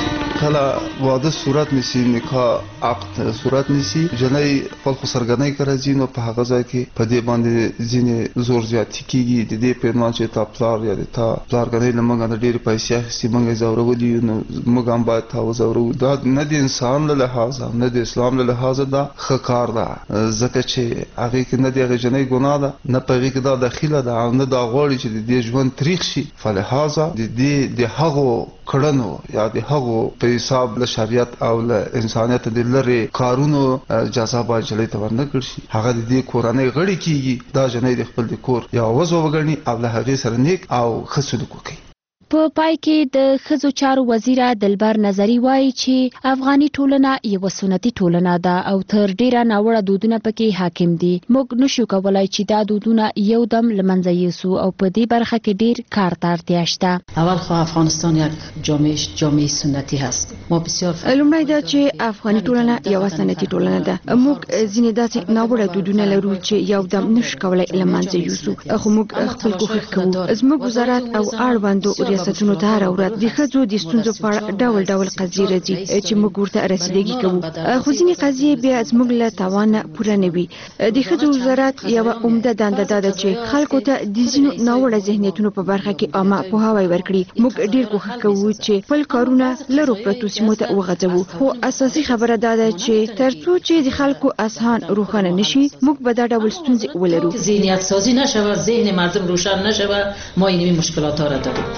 کله واده صورت نسی نکاح عقد صورت نسی جنۍ خپل خسرګنۍ کوي نو په هغه ځای کې په دې باندې ځینې زور زیاتی کیږي د دې په مان چې تا پلار یا تا پلارګنۍ لمغه د ډېر پیسې اخیستي موږ زورولي نو موږ هم باید تا وزورو دا نه د انسان له لحاظ نه د اسلام له لحاظ دا ښه کار ده ځکه چې هغه کې نه د هغه جنۍ ګناه ده نه په هغه کې دا داخله ده او نه دا غواړي چې د دې ژوند تاریخ شي فلهذا د دې د هغو کړنو یا د هغو په حساب له شریعت او له انسانیت د لری کارونو جزا باید جلې ته ورنه کړي هغه د دې کورنۍ غړي کیږي دا جنۍ د خپل د کور یا وځو وګڼي او له هغه سره نیک او ښه سلوک وکړي. په پای کې د ښځو چارو وزیر دلبر نظری وایي چې افغاني ټولنه یو سنتي ټولنه ده او تر ډیره ناوړه دودونه پکې حاکم دي. موږ نشو کولای چې دا دودونه یو دم لمنځه یوسو او په دې برخه کې ډیر کار ته اړتیا شته. اول خو افغانستان یک جامعه سنتي هست. ما بسیار لومړی دا چې افغاني ټولنه یو سنتي ټولنه ده. موږ ځینې داسې ناوړه دودونه لرو چې یو دم نشو کولای لمنځه یوسو خو موږ خپل کوښښ کوو. زموږ وزارت او اړوندو ریاستونو ته هر ورځ د ښځو د ستونزو په اړه ډول ډول قضیې راځي چې موږ ورته رسیدګي کوو خو ځینې قضیې بیا زموږ له توانه پوره نه وي. د ښځو وزارت یوه عمده دنده دا ده چې خلکو ته د ځینو ناوړه ذهنیتونو په برخه کې عامه پوهاوی ورکړي. موږ ډیر کوښښ کوو چې خپل کارونه لرو پرتو سیمو ته وغځوو خو اساسي خبره دا ده چې ترڅو چې د خلکو اذهان روښانه نشي موږ به دا ډول ستونزې ولرو. ذهنیت سازی نشوه ذهن مردم روشن نشوه ما اینمی مشکلات ها را داریم.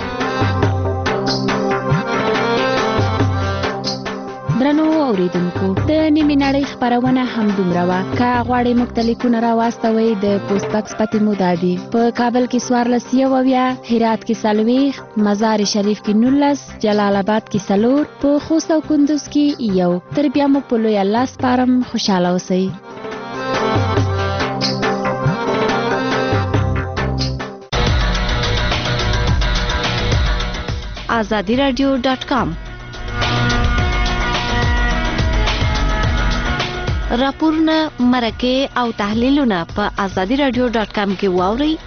درنو اوریدونکو د نیمې نړۍ خبرونه هم دومره وه. که غواړئ موږ ته لیکونه راواستوئ د پوسټ بکس پتې مو دا دي: په کابل کې 1490، هرات کې 40، مزار شریف کې 19، جلال آباد کې 4، په خوست او کندوز کې 1. تر بیا مو په لوی الله سپارم. خوشحاله اوسئ. azadiradio.com راپورونه، مرکې او تحلیلونه په azadiradio.com کې واورئ